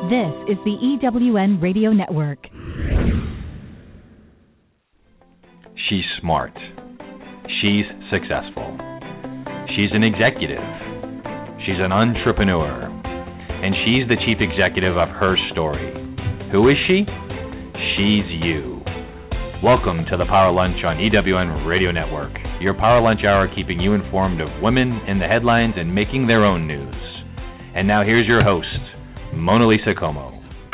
This is the EWN Radio Network. She's smart. She's successful. She's an executive. She's an entrepreneur. And she's the chief executive of her story. Who is she? She's you. Welcome to the Power Lunch on EWN Radio Network. Your Power Lunch Hour keeping you informed of women in the headlines and making their own news. And now here's your host, Mona Lisa Como.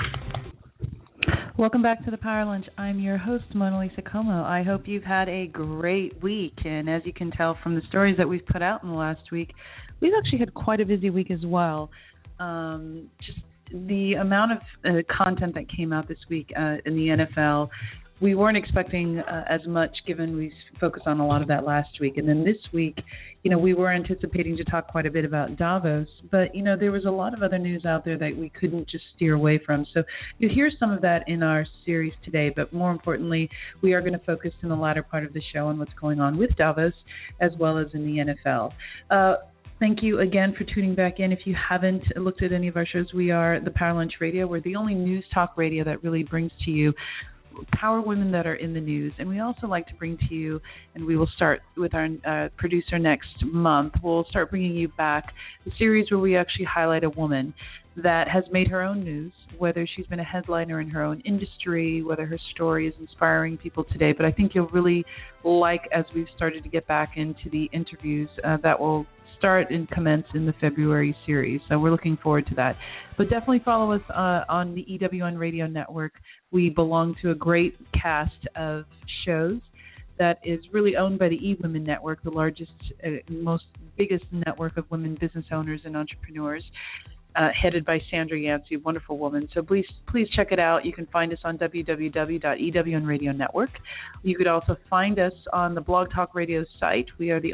Welcome back to the Power Lunch. I'm your host, Mona Lisa Como. I hope you've had a great week. And as you can tell from the stories that we've put out in the last week, we've actually had quite a busy week as well. Just the amount of content that came out this week in the NFL, we weren't expecting as much given we focused on a lot of that last week. And then this week, we were anticipating to talk quite a bit about Davos, but, there was a lot of other news out there that we couldn't just steer away from. So you'll hear some of that in our series today, but more importantly, we are going to focus in the latter part of the show on what's going on with Davos as well as in the NFL. Thank you again for tuning back in. If you haven't looked at any of our shows, we are the Power Lunch Radio. We're the only news talk radio that really brings to you power women that are in the news. And we also like to bring to you, and we will start with our producer next month, we'll start bringing you back a series where we actually highlight a woman that has made her own news, whether she's been a headliner in her own industry, whether her story is inspiring people today. But I think you'll really like, as we've started to get back into the interviews, that will start and commence in the February series. So we're looking forward to that. But definitely follow us on the EWN Radio Network. We belong to a great cast of shows that is really owned by the eWomen Network, the largest, biggest network of women business owners and entrepreneurs, headed by Sandra Yancey, wonderful woman. So please check it out. You can find us on www.EWN Radio Network. You could also find us on the Blog Talk Radio site. We are the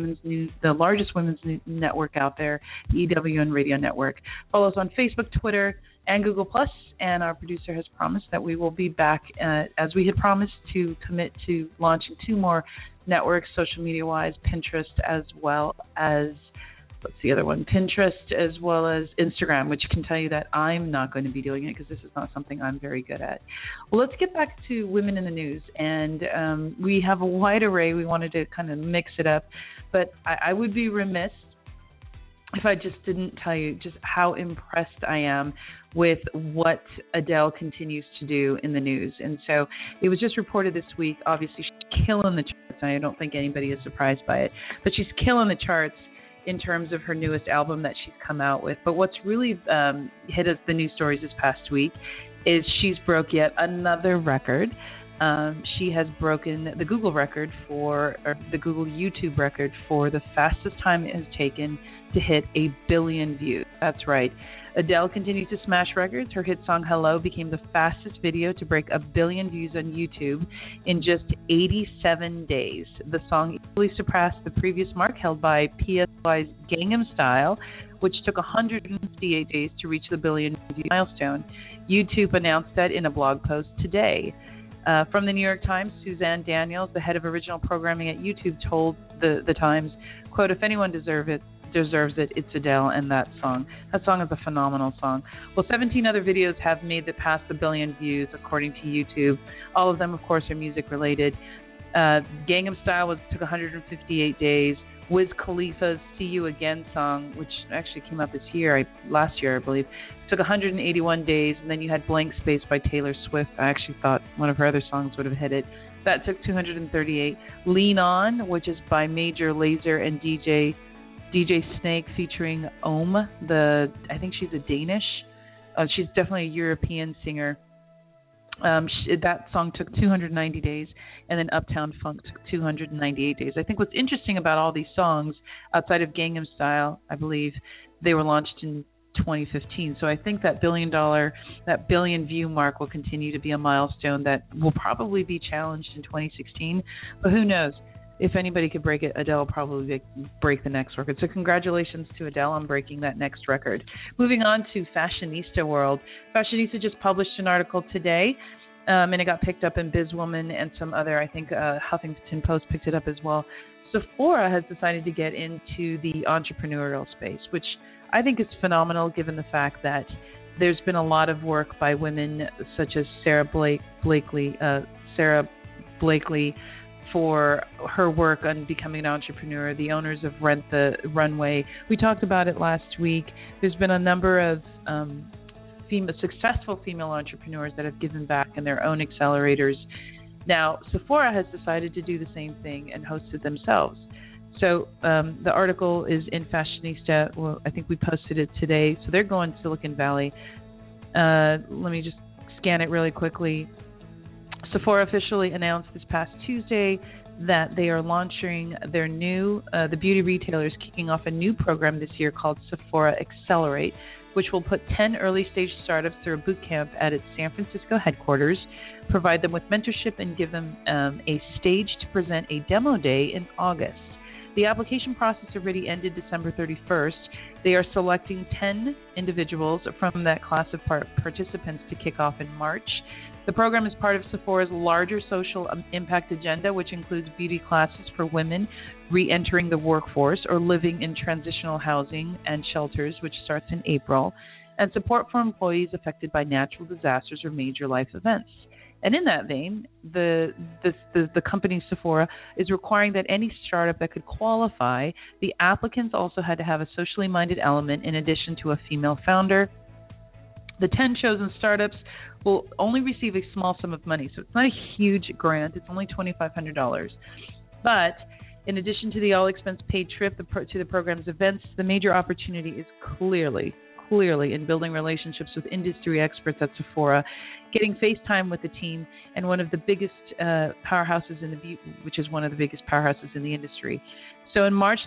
largest women's news network out there, the EWN Radio Network. Follow us on Facebook, Twitter, and Google+. And our producer has promised that we will be back, as we had promised, to commit to launching 2 more networks, social media-wise, Pinterest as well as what's the other one? Pinterest as well as Instagram, which can tell you that I'm not going to be doing it because this is not something I'm very good at. Well, let's get back to women in the news. And we have a wide array. We wanted to kind of mix it up. But I would be remiss if I just didn't tell you just how impressed I am with what Adele continues to do in the news. And so it was just reported this week. Obviously, she's killing the charts. I don't think anybody is surprised by it. But she's killing the charts in terms of her newest album that she's come out with. But what's really hit us the news stories this past week is she's broke yet another record. She has broken the Google the Google YouTube record for the fastest time it has taken to hit 1 billion views. That's right. Adele continues to smash records. Her hit song Hello became the fastest video to break 1 billion views on YouTube in just 87 days. The song easily surpassed the previous mark held by PSY's Gangnam Style, which took 158 days to reach the 1 billion view milestone. YouTube announced that in a blog post today. From the New York Times, Suzanne Daniels, the head of original programming at YouTube, told the Times, quote, "If anyone deserves it, it's Adele and that song. That song is a phenomenal song." Well, 17 other videos have made it past 1 billion views, according to YouTube. All of them, of course, are music-related. Gangnam Style took 158 days. Wiz Khalifa's See You Again song, which actually came out last year, I believe, took 181 days. And then you had Blank Space by Taylor Swift. I actually thought one of her other songs would have hit it. That took 238. Lean On, which is by Major Lazer and DJ Snake featuring Ohm. I think she's a Danish. She's definitely a European singer. That song took 290 days, and then Uptown Funk took 298 days. I think what's interesting about all these songs, outside of Gangnam Style, I believe they were launched in 2015. So I think that that billion view mark will continue to be a milestone that will probably be challenged in 2016. But who knows? If anybody could break it, Adele will probably break the next record. So congratulations to Adele on breaking that next record. Moving on to Fashionista World. Fashionista just published an article today, and it got picked up in Bizwoman and some other, I think Huffington Post picked it up as well. Sephora has decided to get into the entrepreneurial space, which I think is phenomenal given the fact that there's been a lot of work by women such as Sarah Blakely for her work on becoming an entrepreneur, the owners of Rent the Runway. We talked about it last week. There's been a number of successful female entrepreneurs that have given back in their own accelerators. Now, Sephora has decided to do the same thing and host it themselves. So the article is in Fashionista. Well, I think we posted it today. So they're going to Silicon Valley. Let me just scan it really quickly. Sephora officially announced this past Tuesday that they are launching their new, the beauty retailer is kicking off a new program this year called Sephora Accelerate, which will put 10 early-stage startups through a boot camp at its San Francisco headquarters, provide them with mentorship, and give them a stage to present a demo day in August. The application process already ended December 31st. They are selecting 10 individuals from that class of participants to kick off in March. The program is part of Sephora's larger social impact agenda, which includes beauty classes for women re-entering the workforce or living in transitional housing and shelters, which starts in April, and support for employees affected by natural disasters or major life events. And in that vein, the company Sephora is requiring that any startup that could qualify, the applicants also had to have a socially minded element in addition to a female founder. The 10 chosen startups will only receive a small sum of money, so it's not a huge grant. It's only $2,500. But in addition to the all-expense-paid trip to the program's events, the major opportunity is clearly in building relationships with industry experts at Sephora, getting face time with the team, and one of the biggest powerhouses in the beauty, which is one of the biggest powerhouses in the industry. So in March,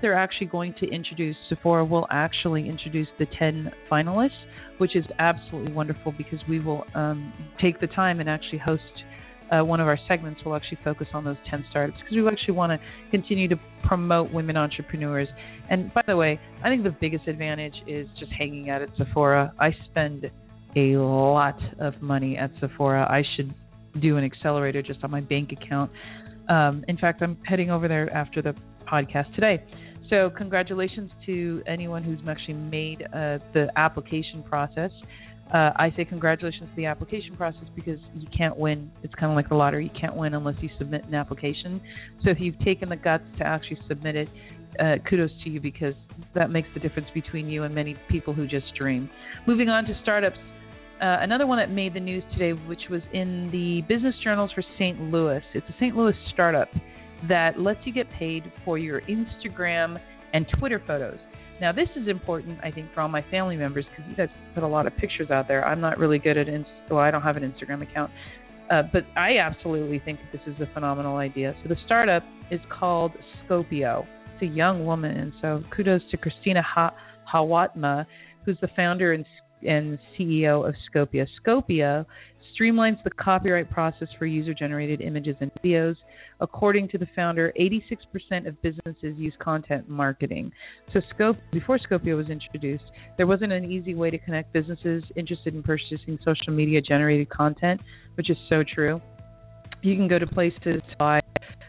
Sephora will actually introduce the 10 finalists, which is absolutely wonderful because we will take the time and actually host one of our segments. We'll actually focus on those 10 startups because we actually want to continue to promote women entrepreneurs. And by the way, I think the biggest advantage is just hanging out at Sephora. I spend a lot of money at Sephora. I should do an accelerator just on my bank account. In fact, I'm heading over there after the podcast today. So congratulations to anyone who's actually made the application process. I say congratulations to the application process because you can't win. It's kind of like the lottery. You can't win unless you submit an application. So if you've taken the guts to actually submit it, kudos to you because that makes the difference between you and many people who just dream. Moving on to startups. Another one that made the news today, which was in the business journals for St. Louis. It's a St. Louis startup that lets you get paid for your Instagram and Twitter photos. Now, this is important, I think, for all my family members because you guys put a lot of pictures out there. I'm not really good at I don't have an Instagram account. But I absolutely think that this is a phenomenal idea. So the startup is called Scopio. It's a young woman, and so kudos to Christina Hawatma, who's the founder and CEO of Scopio. Scopio streamlines the copyright process for user-generated images and videos. According to the founder, 86% of businesses use content marketing. So before Scopio was introduced, there wasn't an easy way to connect businesses interested in purchasing social media-generated content, which is so true. You can go to places to buy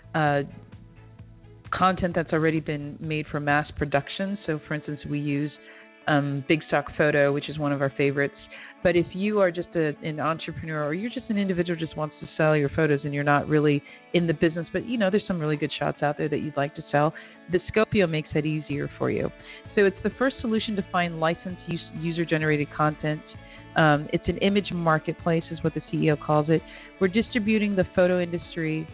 content that's already been made for mass production. So, for instance, we use Big Stock Photo, which is one of our favorites. But if you are just an entrepreneur or you're just an individual who just wants to sell your photos and you're not really in the business, but there's some really good shots out there that you'd like to sell, the Scopio makes that easier for you. So it's the first solution to find licensed user-generated content. It's an image marketplace is what the CEO calls it. We're disrupting the photo industry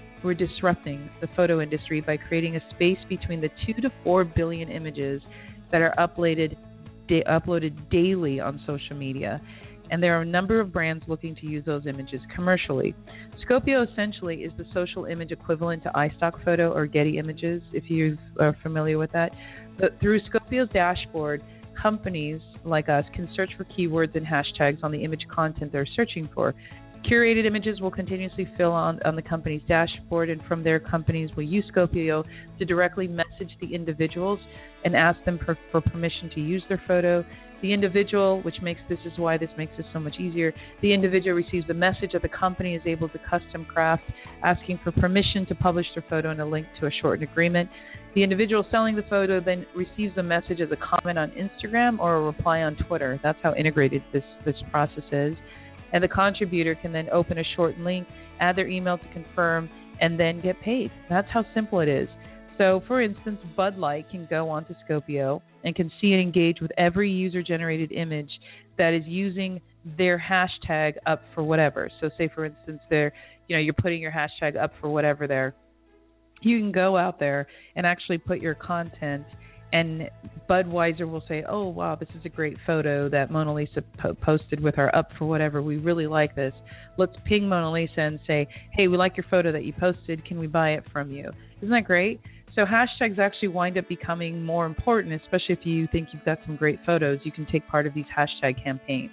by creating a space between the 2 to 4 billion images that are uploaded daily on social media. And there are a number of brands looking to use those images commercially. Scopio essentially is the social image equivalent to iStock Photo or Getty Images, if you are familiar with that. But through Scopio's dashboard, companies like us can search for keywords and hashtags on the image content they're searching for. Curated images will continuously fill on the company's dashboard, and from there, companies will use Scopio to directly message the individuals and ask them for permission to use their photo. The individual, which makes this is why this makes this so much easier, the individual receives the message that the company is able to custom craft, asking for permission to publish their photo and a link to a shortened agreement. The individual selling the photo then receives the message as a comment on Instagram or a reply on Twitter. That's how integrated this process is. And the contributor can then open a shortened link, add their email to confirm, and then get paid. That's how simple it is. So, for instance, Bud Light can go onto Scopio and can see and engage with every user-generated image that is using their hashtag up for whatever. So, say, for instance, you're putting your hashtag up for whatever there. You can go out there and actually put your content, and Budweiser will say, oh, wow, this is a great photo that Mona Lisa posted with our up for whatever. We really like this. Let's ping Mona Lisa and say, hey, we like your photo that you posted. Can we buy it from you? Isn't that great? So hashtags actually wind up becoming more important, especially if you think you've got some great photos. You can take part of these hashtag campaigns.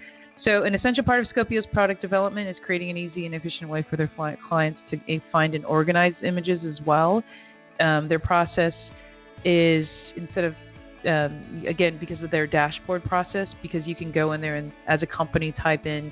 So an essential part of Scopio's product development is creating an easy and efficient way for their clients to find and organize images as well. Their process is, instead of, again, because of their dashboard process, because you can go in there and as a company type in,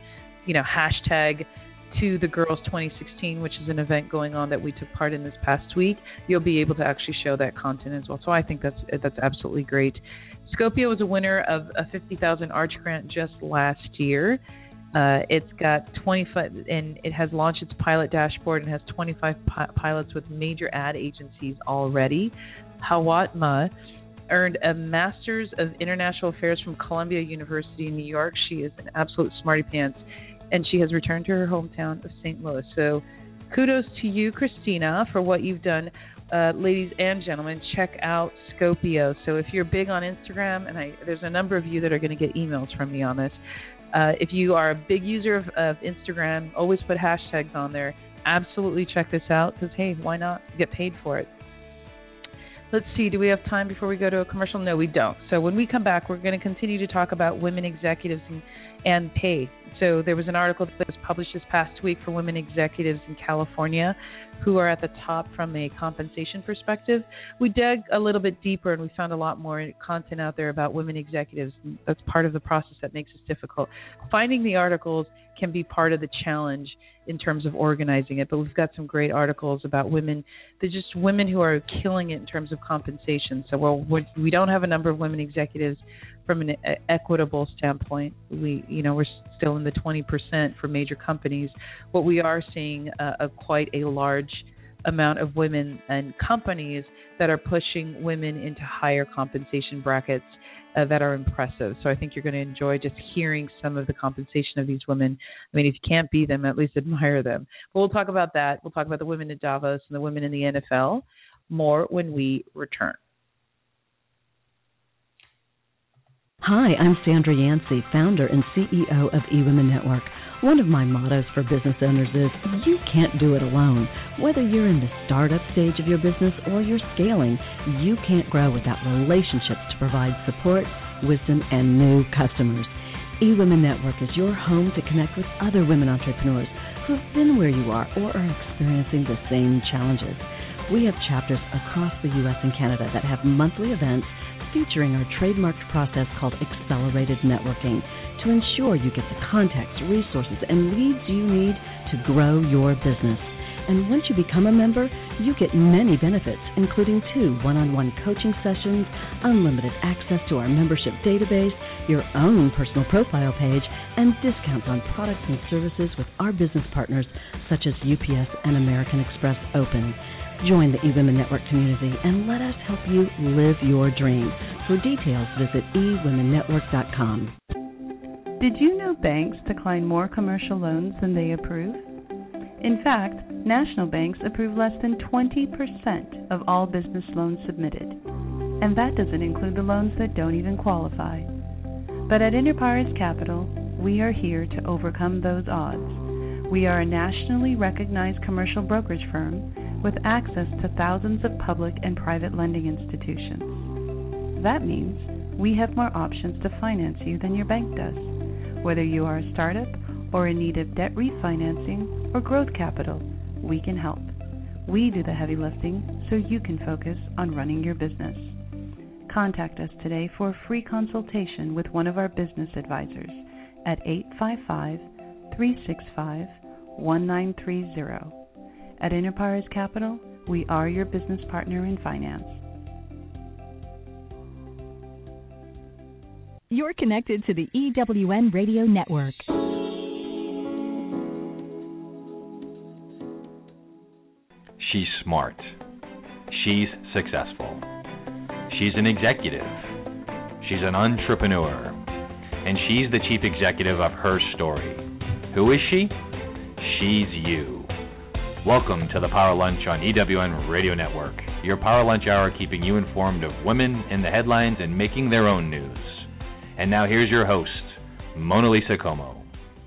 hashtag to the Girls 2016, which is an event going on that we took part in this past week, you'll be able to actually show that content as well. So I think that's absolutely great. Scopio was a winner of a $50,000 Arch grant just last year. It's got 25, and it has launched its pilot dashboard and has 25 pilots with major ad agencies already. Hawatma earned a Master's of International Affairs from Columbia University in New York. She is an absolute smarty pants, and she has returned to her hometown of St. Louis. So kudos to you, Christina, for what you've done. Ladies and gentlemen, check out Scopio. So if you're big on Instagram, and there's a number of you that are going to get emails from me on this, if you are a big user of Instagram, always put hashtags on there. Absolutely check this out because, hey, why not get paid for it? Let's see, do we have time before we go to a commercial? No, we don't. So when we come back, we're going to continue to talk about women executives and pay. So there was an article that was published this past week for women executives in California who are at the top from a compensation perspective. We dug a little bit deeper and we found a lot more content out there about women executives. That's part of the process that makes it difficult. Finding the articles can be part of the challenge in terms of organizing it, but we've got some great articles about women. They're just women who are killing it in terms of compensation. So we don't have a number of women executives from an equitable standpoint. We're still in the 20% for major companies. What we are seeing quite a large amount of women and companies that are pushing women into higher compensation brackets that are impressive. So I think you're going to enjoy just hearing some of the compensation of these women. I mean, if you can't be them, at least admire them. But we'll talk about that. We'll talk about the women at Davos and the women in the NFL more when we return. Hi, I'm Sandra Yancey, founder and CEO of eWomen Network. One of my mottos for business owners is, you can't do it alone. Whether you're in the startup stage of your business or you're scaling, you can't grow without relationships to provide support, wisdom, and new customers. eWomen Network is your home to connect with other women entrepreneurs who have been where you are or are experiencing the same challenges. We have chapters across the U.S. and Canada that have monthly events featuring our trademarked process called Accelerated Networking to ensure you get the context, resources, and leads you need to grow your business. And once you become a member, you get many benefits, including 2 one-on-one coaching sessions, unlimited access to our membership database, your own personal profile page, and discounts on products and services with our business partners such as UPS and American Express Open. Join the eWomen Network community and let us help you live your dream. For details, visit eWomenNetwork.com. Did you know banks decline more commercial loans than they approve? In fact, national banks approve less than 20% of all business loans submitted. And that doesn't include the loans that don't even qualify. But at Interpares Capital, we are here to overcome those odds. We are a nationally recognized commercial brokerage firm with access to thousands of public and private lending institutions. That means we have more options to finance you than your bank does. Whether you are a startup or in need of debt refinancing or growth capital, we can help. We do the heavy lifting so you can focus on running your business. Contact us today for a free consultation with one of our business advisors at 855-365-1930. At Enterprise Capital, we are your business partner in finance. You're connected to the EWN Radio Network. She's smart. She's successful. She's an executive. She's an entrepreneur. And she's the chief executive of her story. Who is she? She's you. Welcome to the Power Lunch on EWN Radio Network. Your Power Lunch Hour keeping you informed of women in the headlines and making their own news. And now here's your host, Mona Lisa Como.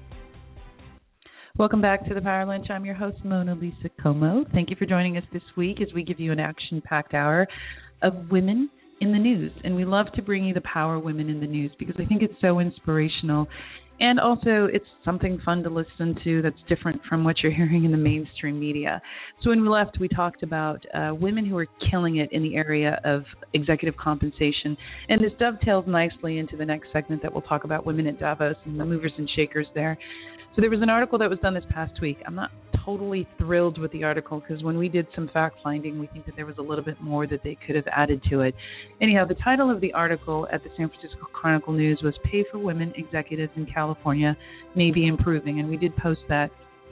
Welcome back to the Power Lunch. I'm your host, Mona Lisa Como. Thank you for joining us this week as we give you an action-packed hour of women in the news. And we love to bring you the power women in the news because I think it's so inspirational. And also, it's something fun to listen to that's different from what you're hearing in the mainstream media. So when we left, we talked about women who are killing it in the area of executive compensation. And this dovetails nicely into the next segment that we'll talk about women at Davos and the movers and shakers there. So there was an article that was done this past week. I'm not totally thrilled with the article because when we did some fact-finding, we think that there was a little bit more that they could have added to it. Anyhow, the title of the article at the San Francisco Chronicle News was Pay for Women Executives in California May Be Improving, and we did post that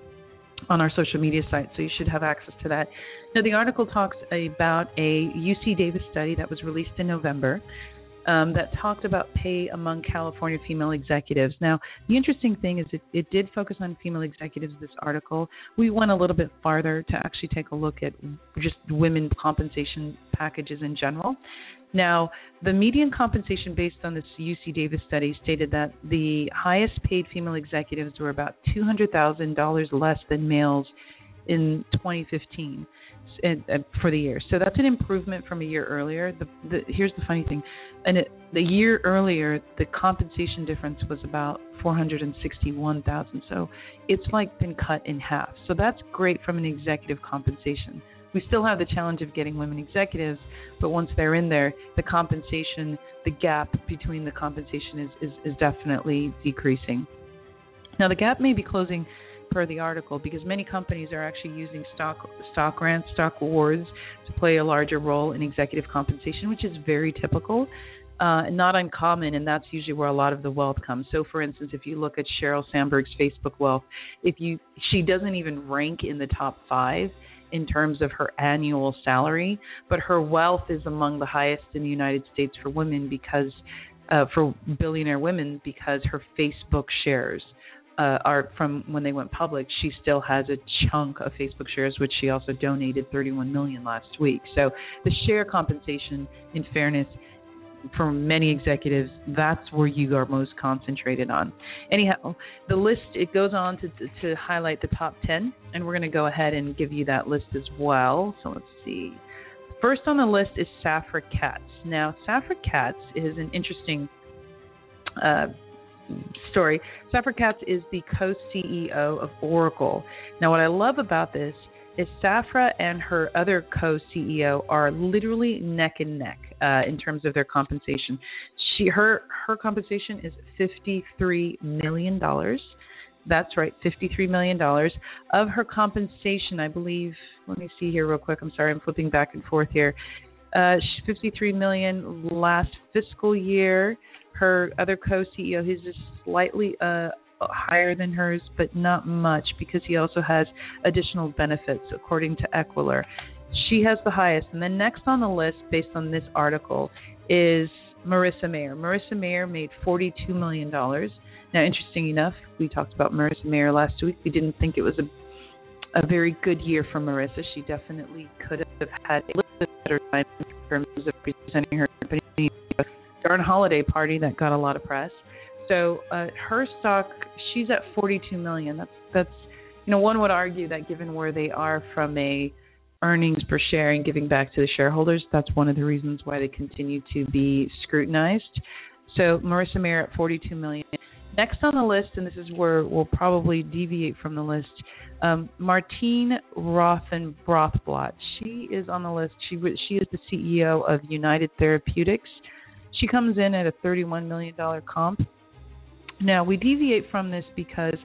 on our social media site, so you should have access to that. Now, the article talks about a UC Davis study that was released in November that talked about pay among California female executives. Now, the interesting thing is it did focus on female executives, this article. We went a little bit farther to actually take a look at just women's compensation packages in general. Now, the median compensation based on this UC Davis study stated that the highest paid female executives were about $200,000 less than males in 2015. For the year. So that's an improvement from a year earlier. Here's the funny thing. The year earlier, the compensation difference was about $461,000. So it's like been cut in half. So that's great from an executive compensation. We still have the challenge of getting women executives, but once they're in there, the compensation, the gap between the compensation is definitely decreasing. Now, the gap may be closing per the article because many companies are actually using stock grants, stock awards to play a larger role in executive compensation, which is very typical, not uncommon, and that's usually where a lot of the wealth comes. So, for instance, if you look at Sheryl Sandberg's Facebook wealth, she doesn't even rank in the top 5 in terms of her annual salary, but her wealth is among the highest in the United States for women because for billionaire women because her Facebook shares are from when they went public. She still has a chunk of Facebook shares, which she also donated $31 million last week. So the share compensation, in fairness, for many executives, that's where you are most concentrated on. Anyhow, the list, it goes on to highlight the top 10, and we're going to go ahead and give you that list as well. So let's see. First on the list is Safra Catz. Now, Safra Catz is an interesting story. Safra Catz is the co-CEO of Oracle. Now, what I love about this is Safra and her other co-CEO are literally neck and neck in terms of their compensation. Her compensation is $53 million. That's right, $53 million. Of her compensation, I believe, let me see here real quick. I'm sorry, I'm flipping back and forth here. $53 million last fiscal year. Her other co-CEO, his is slightly higher than hers, but not much because he also has additional benefits, according to Equilar. She has the highest. And then next on the list, based on this article, is Marissa Mayer. Marissa Mayer made $42 million. Now, interesting enough, we talked about Marissa Mayer last week. We didn't think it was a very good year for Marissa. She definitely could have had a little bit better time in terms of presenting her company. Darn holiday party that got a lot of press. So her stock, she's at $42 million. That's one would argue that given where they are from a earnings per share and giving back to the shareholders, that's one of the reasons why they continue to be scrutinized. So Marissa Mayer at $42 million. Next on the list, and this is where we'll probably deviate from the list, Martine Rothblatt. She is on the list. She is the CEO of United Therapeutics. She comes in at a $31 million comp. Now, we deviate from this because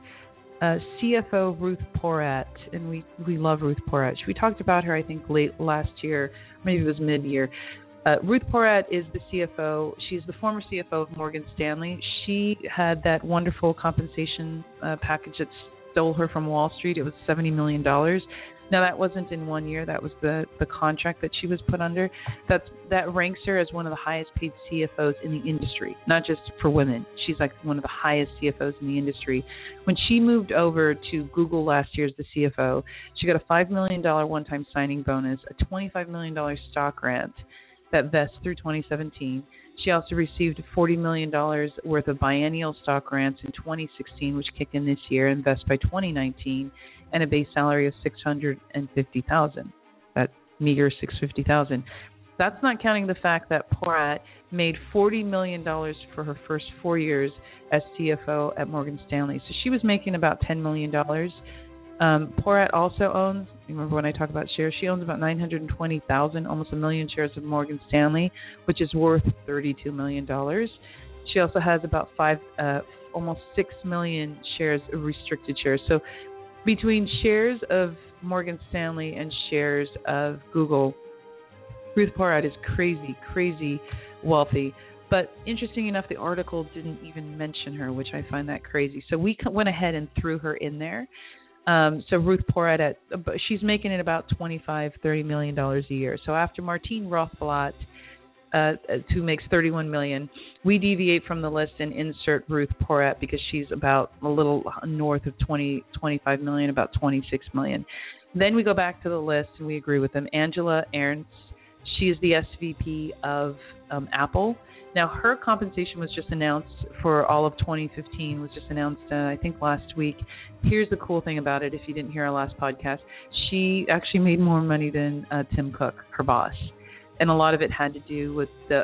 CFO Ruth Porat, and we love Ruth Porat. We talked about her, I think, late last year, maybe it was mid-year. Ruth Porat is the CFO. She's the former CFO of Morgan Stanley. She had that wonderful compensation package that stole her from Wall Street. It was $70 million. Now, that wasn't in 1 year. That was the contract that she was put under. That ranks her as one of the highest paid CFOs in the industry, not just for women. She's like one of the highest CFOs in the industry. When she moved over to Google last year as the CFO, she got a $5 million one-time signing bonus, a $25 million stock grant that vests through 2017. She also received $40 million worth of biennial stock grants in 2016, which kick in this year and vest by 2019, and a base salary of $650,000. That meager $650,000. That's not counting the fact that Porat made $40 million for her first 4 years as CFO at Morgan Stanley. So she was making about $10 million. Porat also owns, remember when I talk about shares, she owns about 920,000, almost 1 million shares of Morgan Stanley, which is worth $32 million. She also has about almost 6 million shares of restricted shares. So between shares of Morgan Stanley and shares of Google, Ruth Porat is crazy wealthy. But interesting enough, the article didn't even mention her, which I find that crazy. So we went ahead and threw her in there. So Ruth Porat, she's making it about $25-30 million a year. So after Martine Rothblatt, who makes $31 million, we deviate from the list and insert Ruth Porat because she's about a little north of 25 million, about $26 million. Then we go back to the list and we agree with them. Angela Ernst, she is the SVP of Apple. Now, her compensation was just announced for all of 2015, was just announced, I think, last week. Here's the cool thing about it, if you didn't hear our last podcast. She actually made more money than Tim Cook, her boss. And a lot of it had to do with the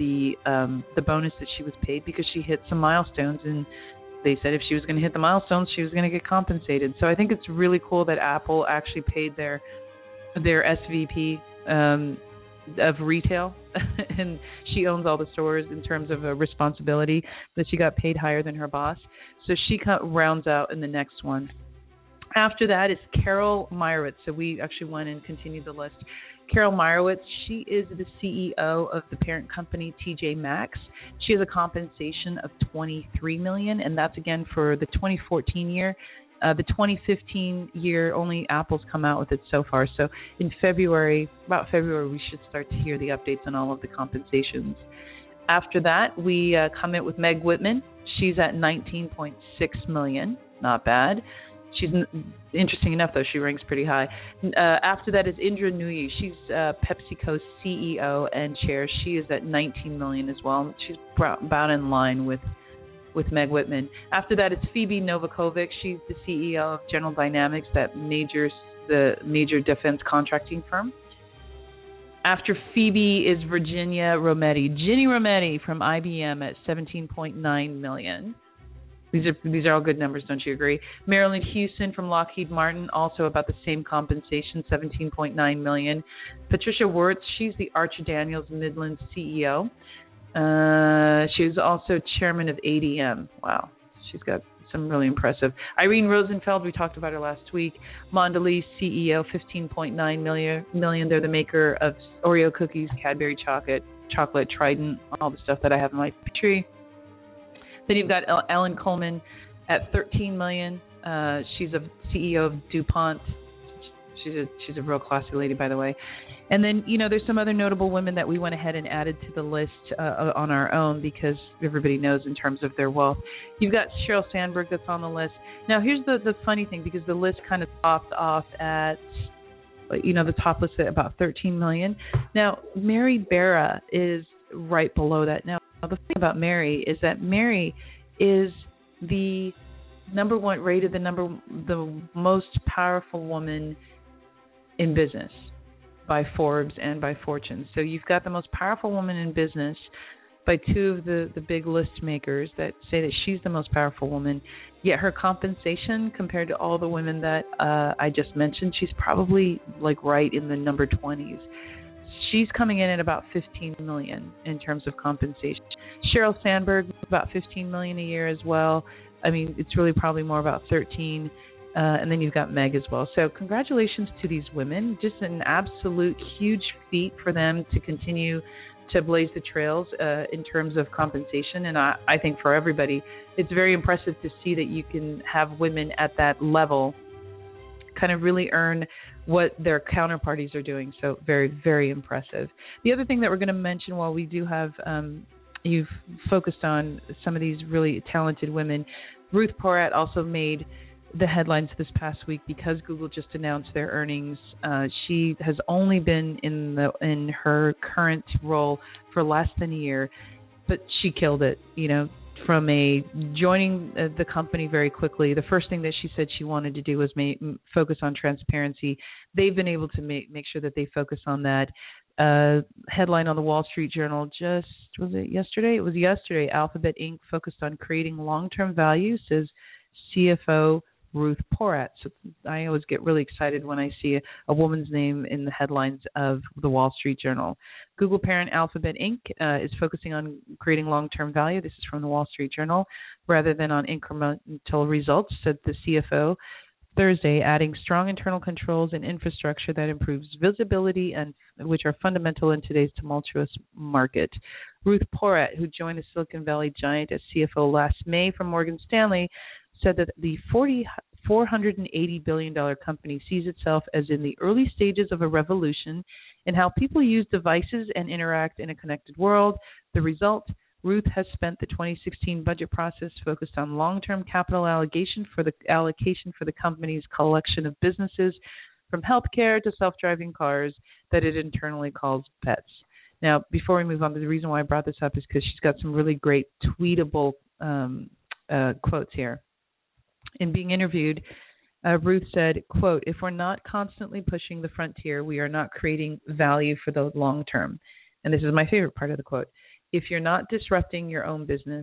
bonus that she was paid because she hit some milestones. And they said if she was going to hit the milestones, she was going to get compensated. So I think it's really cool that Apple actually paid their SVP of retail, and she owns all the stores in terms of a responsibility, that she got paid higher than her boss. So she rounds out in the next one. After that is Carol Meyerowitz. So we actually went and continued the list. Carol Meyerowitz, she is the CEO of the parent company TJ Maxx. She has a compensation of $23 million, and that's again for the 2014 year. The 2015 year, only Apple's come out with it so far. So in about February, we should start to hear the updates on all of the compensations. After that, we come in with Meg Whitman. She's at $19.6 million. Not bad. She's interesting enough, though. She ranks pretty high. After that is Indra Nooyi. She's PepsiCo's CEO and chair. She is at $19 million as well. She's about in line with Meg Whitman. After that, it's Phoebe Novakovic. She's the CEO of General Dynamics, the major defense contracting firm. After Phoebe is Virginia Rometty. Ginny Rometty from IBM at $17.9 million. These are all good numbers, don't you agree? Marilyn Houston from Lockheed Martin, also about the same compensation, $17.9 million. Patricia Wirtz, she's the Archer Daniels Midland CEO. She's also chairman of ADM. Wow, she's got some really impressive. Irene Rosenfeld, we talked about her last week. Mondelez CEO, $15.9 million. They're the maker of Oreo cookies, Cadbury chocolate, Trident, all the stuff that I have in my tree. Then you've got Ellen Coleman at $13 million. She's a CEO of DuPont. She's a real classy lady, by the way. And then, there's some other notable women that we went ahead and added to the list on our own because everybody knows in terms of their wealth. You've got Sheryl Sandberg that's on the list. Now, here's the funny thing, because the list kind of topped off at, the top list at about $13 million. Now, Mary Barra is right below that. Now, the thing about Mary is that Mary is the number one, rated the most powerful woman in business by Forbes and by Fortune. So you've got the most powerful woman in business, by two of the big list makers that say that she's the most powerful woman. Yet her compensation compared to all the women that I just mentioned, she's probably like right in the number 20s. She's coming in at about $15 million in terms of compensation. Sheryl Sandberg, about $15 million a year as well. I mean, it's really probably more about 13. And then you've got Meg as well. So congratulations to these women. Just an absolute huge feat for them to continue to blaze the trails in terms of compensation. And I think for everybody, it's very impressive to see that you can have women at that level kind of really earn what their counterparties are doing. So very, very impressive. The other thing that we're going to mention while we do have, you've focused on some of these really talented women, Ruth Porat also made the headlines this past week because Google just announced their earnings. She has only been in her current role for less than a year, but she killed it, from joining the company very quickly. The first thing that she said she wanted to do was focus on transparency. They've been able to make sure that they focus on that. Headline on the Wall Street Journal was it yesterday? It was yesterday. Alphabet Inc. focused on creating long-term value, says CFO Ruth Porat. So I always get really excited when I see a woman's name in the headlines of the Wall Street Journal. Google parent Alphabet Inc. Is focusing on creating long-term value. This is from the Wall Street Journal, rather than on incremental results, said the CFO Thursday, adding strong internal controls and infrastructure that improves visibility and which are fundamental in today's tumultuous market. Ruth Porat, who joined the Silicon Valley giant as CFO last May from Morgan Stanley, said that the $480 billion company sees itself as in the early stages of a revolution in how people use devices and interact in a connected world. The result, Ruth has spent the 2016 budget process focused on long-term capital allocation for the company's collection of businesses, from healthcare to self-driving cars that it internally calls pets. Now, before we move on, the reason why I brought this up is because she's got some really great tweetable quotes here. In being interviewed, Ruth said, quote, "If we're not constantly pushing the frontier, we are not creating value for the long term." And this is my favorite part of the quote. "If you're not disrupting your own business,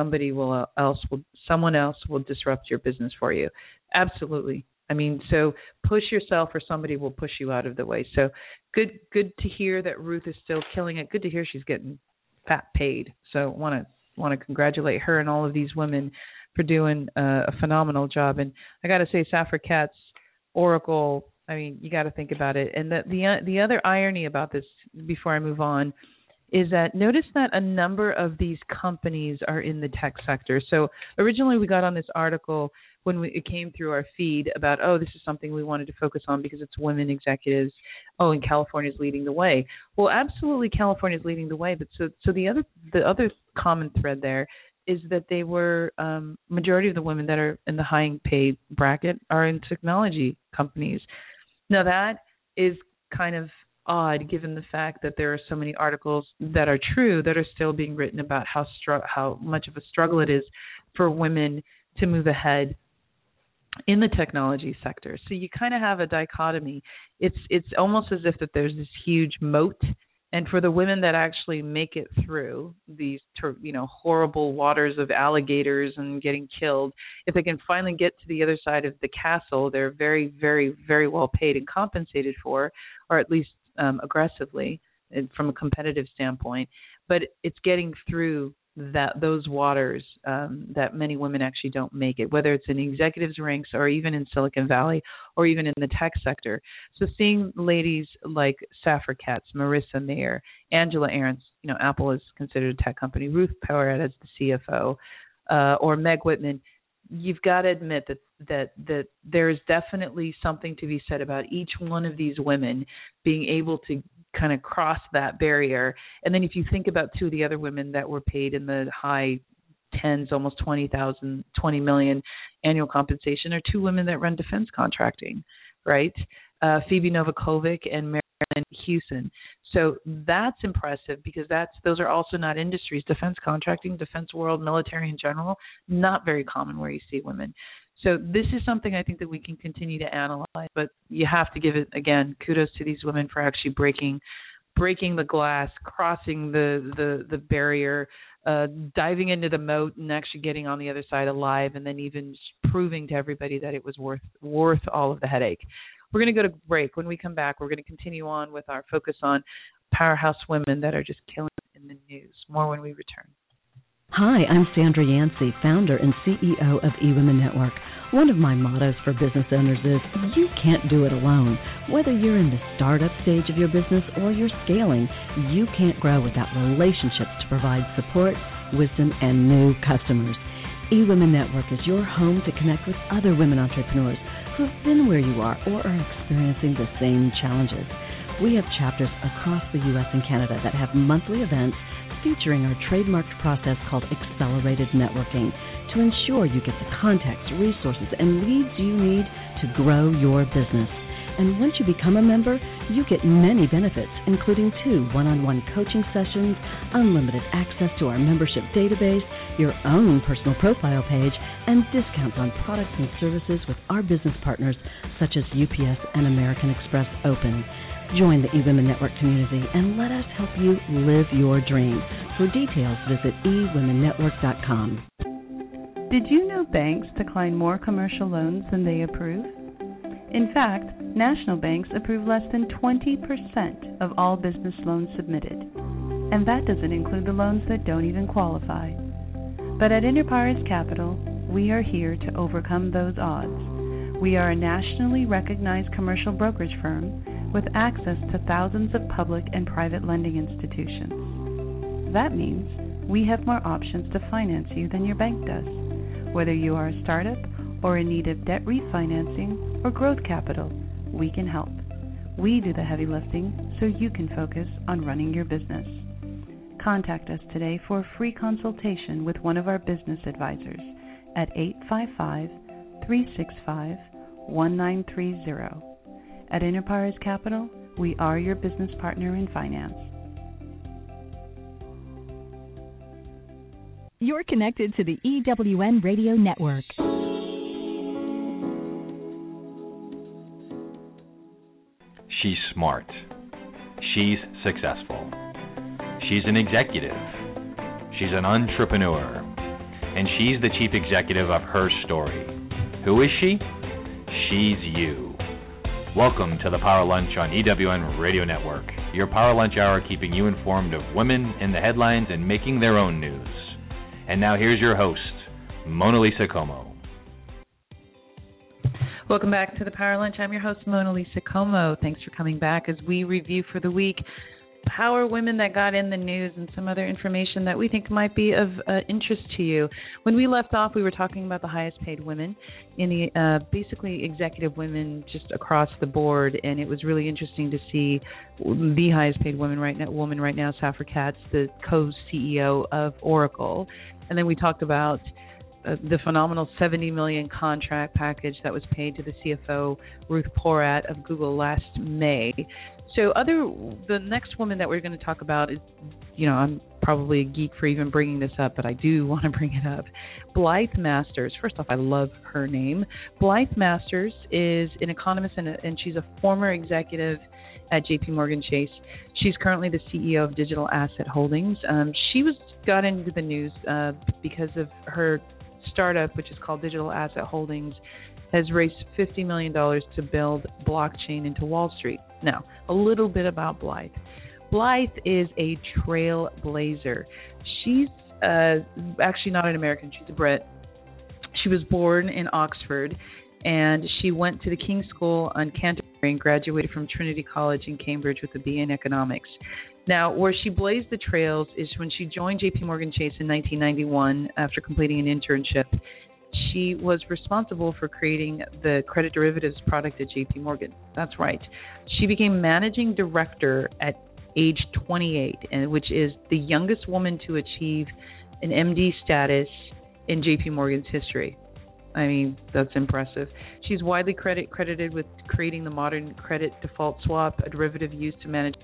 someone else will disrupt your business for you." Absolutely. I mean, so push yourself or somebody will push you out of the way. So good to hear that Ruth is still killing it. Good to hear she's getting fat paid. So want to congratulate her and all of these women for doing a phenomenal job. And I got to say, Safra Catz, Oracle, I mean, you got to think about it. And the other irony about this, before I move on, is that notice that a number of these companies are in the tech sector. So originally we got on this article when it came through our feed about, this is something we wanted to focus on because it's women executives. And California's leading the way. Well, absolutely, California's leading the way. But so the other common thread there is that they were majority of the women that are in the high paid bracket are in technology companies. Now that is kind of odd, given the fact that there are so many articles that are true that are still being written about how much of a struggle it is for women to move ahead in the technology sector. So you kind of have a dichotomy. It's almost as if that there's this huge moat. And for the women that actually make it through these, horrible waters of alligators and getting killed, if they can finally get to the other side of the castle, they're very, very, very well paid and compensated for, or at least aggressively from a competitive standpoint. But it's getting through those waters that many women actually don't make it, whether it's in executives ranks or even in Silicon Valley or even in the tech sector. So seeing ladies like Safra Catz, Marissa Mayer, Angela Ahrendts, Apple is considered a tech company, Ruth Porat as the CFO, or Meg Whitman, you've got to admit that there is definitely something to be said about each one of these women being able to kind of cross that barrier. And then if you think about two of the other women that were paid in the high tens, almost 20 million annual compensation, are two women that run defense contracting, right? Phoebe Novakovic and Marilyn Houston. So that's impressive because those are also not industries. Defense contracting, defense world, military in general, not very common where you see women. So this is something I think that we can continue to analyze, but you have to give it, again, kudos to these women for actually breaking breaking the glass, crossing the barrier, diving into the moat and actually getting on the other side alive, and then even proving to everybody that it was worth all of the headache. We're going to go to break. When we come back, we're going to continue on with our focus on powerhouse women that are just killing it in the news. More when we return. Hi, I'm Sandra Yancey, founder and CEO of eWomen Network. One of my mottos for business owners is, you can't do it alone. Whether you're in the startup stage of your business or you're scaling, you can't grow without relationships to provide support, wisdom, and new customers. eWomen Network is your home to connect with other women entrepreneurs who have been where you are or are experiencing the same challenges. We have chapters across the U.S. and Canada that have monthly events featuring our trademarked process called Accelerated Networking to ensure you get the contacts, resources, and leads you need to grow your business. And once you become a member, you get many benefits, including 2 one-on-one coaching sessions, unlimited access to our membership database, your own personal profile page, and discounts on products and services with our business partners such as UPS and American Express Open. Join the eWomen Network community and let us help you live your dream. For details, visit eWomenNetwork.com. Did you know banks decline more commercial loans than they approve? In fact, national banks approve less than 20% of all business loans submitted. And that doesn't include the loans that don't even qualify. But at Enterprise Capital, we are here to overcome those odds. We are a nationally recognized commercial brokerage firm with access to thousands of public and private lending institutions. That means we have more options to finance you than your bank does. Whether you are a startup or in need of debt refinancing or growth capital, we can help. We do the heavy lifting so you can focus on running your business. Contact us today for a free consultation with one of our business advisors at 855-365-1930. At Enterprise Capital, we are your business partner in finance. You're connected to the EWN Radio Network. She's smart. She's successful. She's an executive. She's an entrepreneur. And she's the chief executive of her story. Who is she? She's you. Welcome to the Power Lunch on EWN Radio Network. Your Power Lunch Hour keeping you informed of women in the headlines and making their own news. And now here's your host, Mona Lisa Como. Welcome back to the Power Lunch. I'm your host, Mona Lisa Como. Thanks for coming back as we review for the week power women that got in the news and some other information that we think might be of interest to you. When we left off, we were talking about the highest paid women in the basically executive women just across the board, and it was really interesting to see the highest paid woman right now, Safra Catz, the co-CEO of Oracle. And then we talked about the phenomenal $70 million contract package that was paid to the CFO, Ruth Porat of Google last May. So the next woman that we're going to talk about is, I'm probably a geek for even bringing this up, but I do want to bring it up. Blythe Masters. First off, I love her name. Blythe Masters is an economist and she's a former executive at JP Morgan Chase. She's currently the CEO of Digital Asset Holdings. She got into the news because of her startup, which is called Digital Asset Holdings, has raised $50 million to build blockchain into Wall Street. Now, a little bit about Blythe. Blythe is a trailblazer. She's actually not an American. She's a Brit. She was born in Oxford, and she went to the King's School on Canterbury and graduated from Trinity College in Cambridge with a BA in economics. Now, where she blazed the trails is when she joined JP Morgan Chase in 1991 after completing an internship. She was responsible for creating the credit derivatives product at JP Morgan. That's right. She became managing director at age 28, which is the youngest woman to achieve an MD status in JP Morgan's history. I mean, that's impressive. She's widely credited with creating the modern credit default swap, a derivative used to manage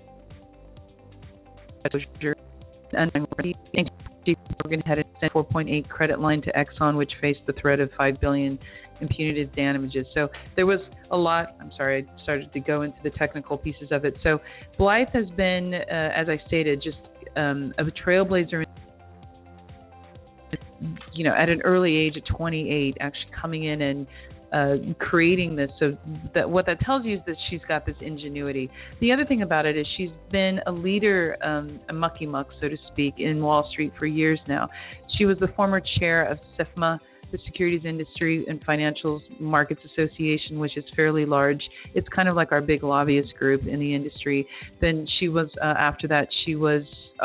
exposure. And JP Morgan had a 4.8 credit line to Exxon, which faced the threat of $5 billion and punitive damages. So there was a lot. I'm sorry, I started to go into the technical pieces of it. So Blythe has been, as I stated, just a trailblazer, at an early age of 28, actually coming in and creating this. So that what that tells you is that she's got this ingenuity. The other thing about it is she's been a leader, a mucky muck, so to speak, in Wall Street for years now. She was the former chair of SIFMA, the Securities Industry and Financial Markets Association, which is fairly large. It's kind of like our big lobbyist group in the industry. Then she was, after that, she was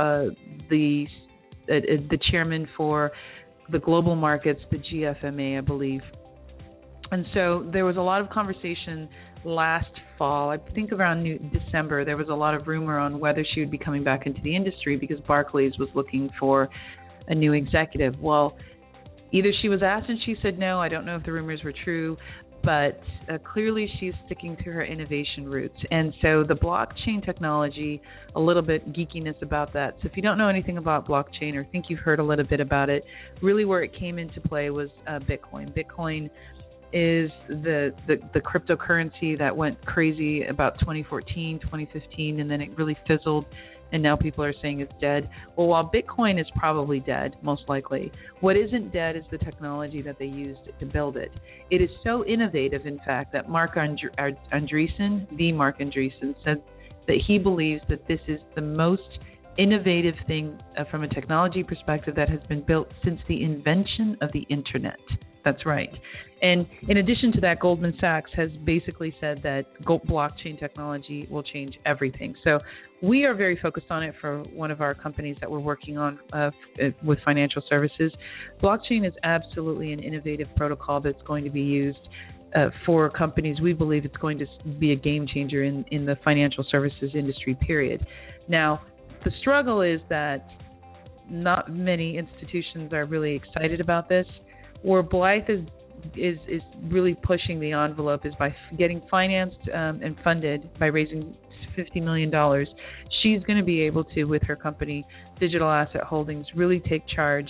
the chairman for the global markets, the GFMA, I believe. And so there was a lot of conversation last fall. I think around December, there was a lot of rumor on whether she would be coming back into the industry because Barclays was looking for a new executive. Well, either she was asked and she said no. I don't know if the rumors were true, but clearly she's sticking to her innovation roots. And so the blockchain technology, a little bit geekiness about that. So if you don't know anything about blockchain or think you've heard a little bit about it, really where it came into play was Bitcoin. Bitcoin is the cryptocurrency that went crazy about 2014, 2015, and then it really fizzled, and now people are saying it's dead. Well, while Bitcoin is probably dead, most likely, what isn't dead is the technology that they used to build it. It is so innovative, in fact, that Mark Andreessen, said that he believes that this is the most innovative thing from a technology perspective that has been built since the invention of the Internet. That's right. And in addition to that, Goldman Sachs has basically said that blockchain technology will change everything. So we are very focused on it for one of our companies that we're working on with financial services. Blockchain is absolutely an innovative protocol that's going to be used for companies. We believe it's going to be a game changer in the financial services industry, period. Now, the struggle is that not many institutions are really excited about this. Where Blythe is really pushing the envelope is by getting financed and funded by raising $50 million. She's going to be able to, with her company, Digital Asset Holdings, really take charge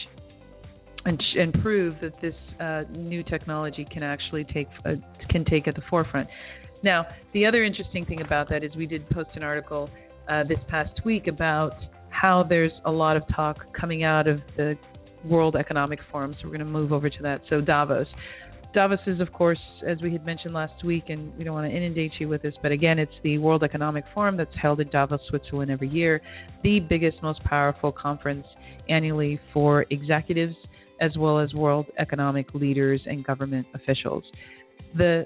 and prove that this new technology can actually take at the forefront. Now, the other interesting thing about that is we did post an article this past week about how there's a lot of talk coming out of the World Economic Forum, so we're going to move over to that. So Davos is, of course, as we had mentioned last week, and we don't want to inundate you with this, but again, it's the World Economic Forum that's held in Davos, Switzerland every year, the biggest, most powerful conference annually for executives as well as world economic leaders and government officials. The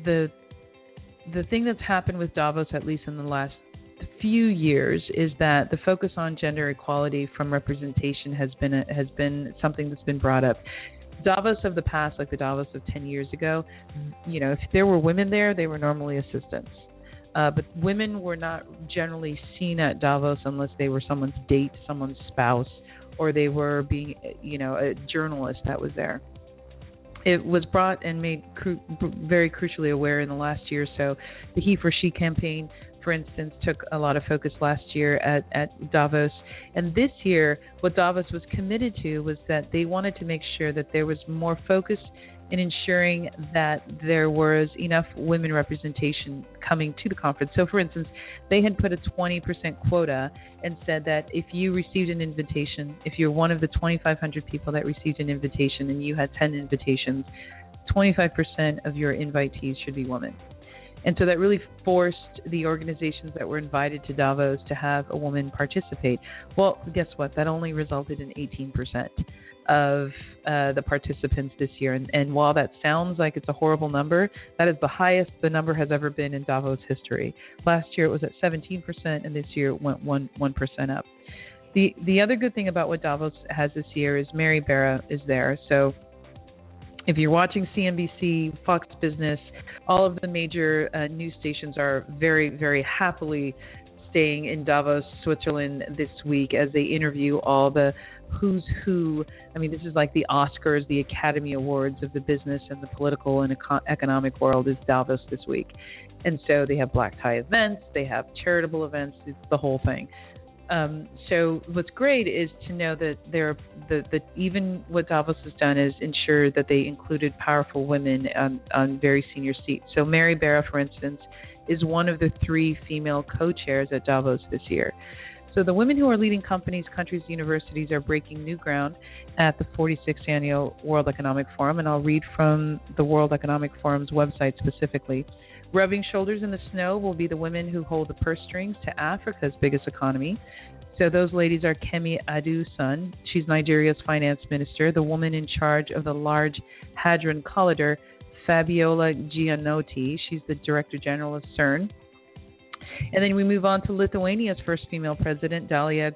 thing that's happened with Davos, at least in the last few years, is that the focus on gender equality from representation has been something that's been brought up. Davos of the past, like the Davos of 10 years ago, if there were women there, they were normally assistants. But women were not generally seen at Davos unless they were someone's date, someone's spouse, or they were being, a journalist that was there. It was brought and made very crucially aware in the last year or so. The He for She campaign, for instance, took a lot of focus last year at Davos. And this year, what Davos was committed to was that they wanted to make sure that there was more focus in ensuring that there was enough women representation coming to the conference. So, for instance, they had put a 20% quota and said that if you received an invitation, if you're one of the 2,500 people that received an invitation and you had 10 invitations, 25% of your invitees should be women. And so that really forced the organizations that were invited to Davos to have a woman participate. Well, guess what? That only resulted in 18% of the participants this year. And while that sounds like it's a horrible number, that is the highest the number has ever been in Davos history. Last year it was at 17%, and this year it went 1% up. The other good thing about what Davos has this year is Mary Barra is there. So if you're watching CNBC, Fox Business, all of the major news stations are very, very happily staying in Davos, Switzerland this week as they interview all the who's who. I mean, this is like the Oscars, the Academy Awards of the business and the political and economic world is Davos this week. And so they have black tie events, they have charitable events, it's the whole thing. So what's great is to know that even what Davos has done is ensure that they included powerful women on very senior seats. So Mary Barra, for instance, is one of the 3 female co-chairs at Davos this year. So the women who are leading companies, countries, universities are breaking new ground at the 46th Annual World Economic Forum, and I'll read from the World Economic Forum's website specifically. Rubbing shoulders in the snow will be the women who hold the purse strings to Africa's biggest economy. So those ladies are Kemi Adeosun. She's Nigeria's finance minister. The woman in charge of the Large Hadron Collider, Fabiola Gianotti. She's the director general of CERN. And then we move on to Lithuania's first female president, Dalia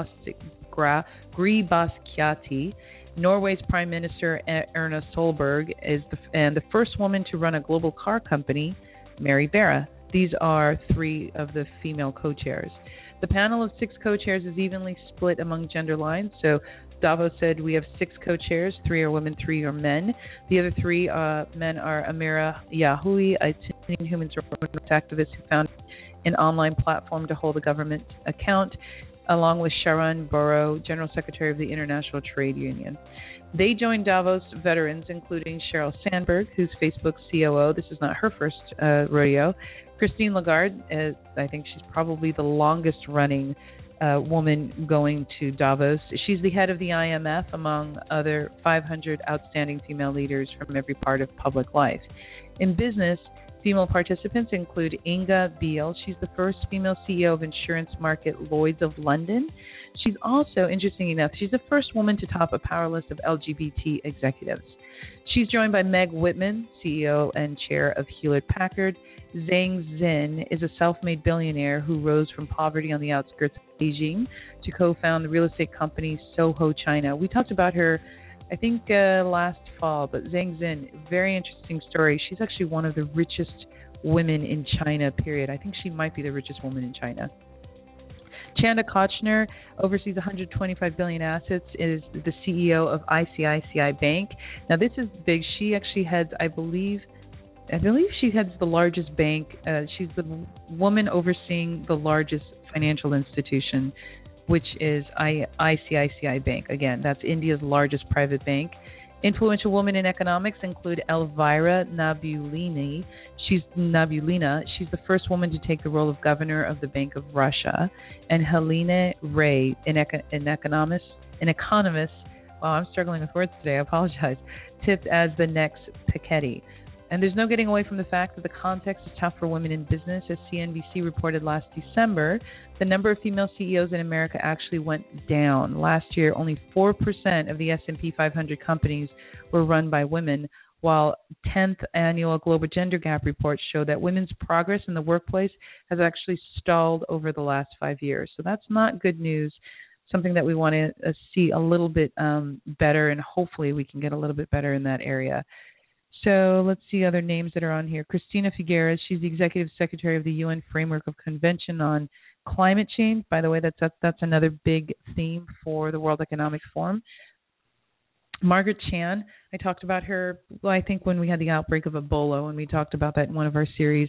Grybauskaitė. Norway's Prime Minister, Erna Solberg, is the first woman to run a global car company, Mary Barra. These are 3 of the female co-chairs. The panel of 6 co-chairs is evenly split among gender lines. So Davos said we have 6 co-chairs, 3 are women, 3 are men. The other 3 men are Amira Yahui, a Tunisian human rights activist who founded an online platform to hold a government account, along with Sharon Burrow, General Secretary of the International Trade Union. They joined Davos veterans, including Sheryl Sandberg, who's Facebook's COO. This is not her first rodeo. Christine Lagarde, I think she's probably the longest-running woman going to Davos. She's the head of the IMF, among other 500 outstanding female leaders from every part of public life. In business, female participants include Inga Beale. She's the first female CEO of insurance market Lloyd's of London. She's also, interesting enough, she's the first woman to top a power list of LGBT executives. She's joined by Meg Whitman, CEO and chair of Hewlett-Packard. Zhang Xin is a self-made billionaire who rose from poverty on the outskirts of Beijing to co-found the real estate company Soho China. We talked about her, I think, last fall, but Zhang Xin, very interesting story. She's actually one of the richest women in China, period. I think she might be the richest woman in China. Chanda Kochner oversees 125 billion assets, is the CEO of ICICI Bank. Now, this is big. She actually heads, I believe she heads the largest bank. She's the woman overseeing the largest financial institution, which is ICICI Bank. Again, that's India's largest private bank. Influential women in economics include Elvira Nabiullina. She's the first woman to take the role of governor of the Bank of Russia. And Helene Ray, an economist. Wow, I'm struggling with words today. I apologize. Tipped as the next Piketty. And there's no getting away from the fact that the context is tough for women in business. As CNBC reported last December, the number of female CEOs in America actually went down. Last year, only 4% of the S&P 500 companies were run by women, while 10th annual Global Gender Gap report showed that women's progress in the workplace has actually stalled over the last 5 years. So that's not good news, something that we want to see a little bit better, and hopefully we can get a little bit better in that area. So let's see other names that are on here. Cristina Figueres, she's the Executive Secretary of the UN Framework of Convention on Climate Change. By the way, that's another big theme for the World Economic Forum. Margaret Chan, I talked about her, I think when we had the outbreak of Ebola, and we talked about that in one of our series.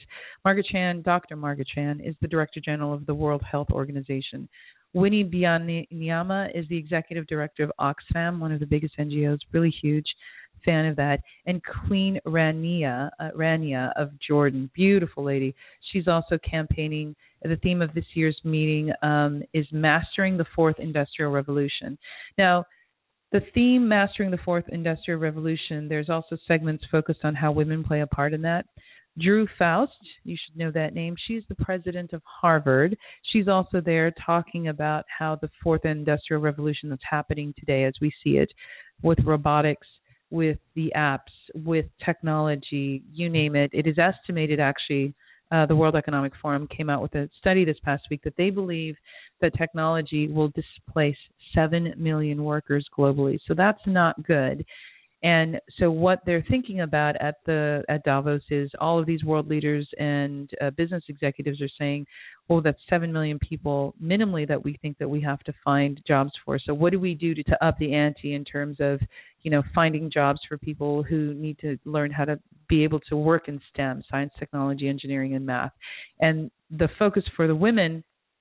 Dr. Margaret Chan, is the Director General of the World Health Organization. Winnie Byanyima is the Executive Director of Oxfam, one of the biggest NGOs, really huge. Fan of that. And Queen Rania of Jordan, beautiful lady. She's also campaigning. The theme of this year's meeting is Mastering the Fourth Industrial Revolution. Now, the theme, Mastering the Fourth Industrial Revolution, there's also segments focused on how women play a part in that. Drew Faust, you should know that name. She's the president of Harvard. She's also there talking about how the fourth industrial revolution that's happening today as we see it, with robotics, with the apps, with technology, you name it. It is estimated, actually, the World Economic Forum came out with a study this past week that they believe that technology will displace 7 million workers globally. So that's not good. And so what they're thinking about at Davos is all of these world leaders and business executives are saying, well, that's 7 million people minimally that we think that we have to find jobs for. So what do we do to up the ante in terms of, finding jobs for people who need to learn how to be able to work in STEM, science, technology, engineering, and math. And the focus for the women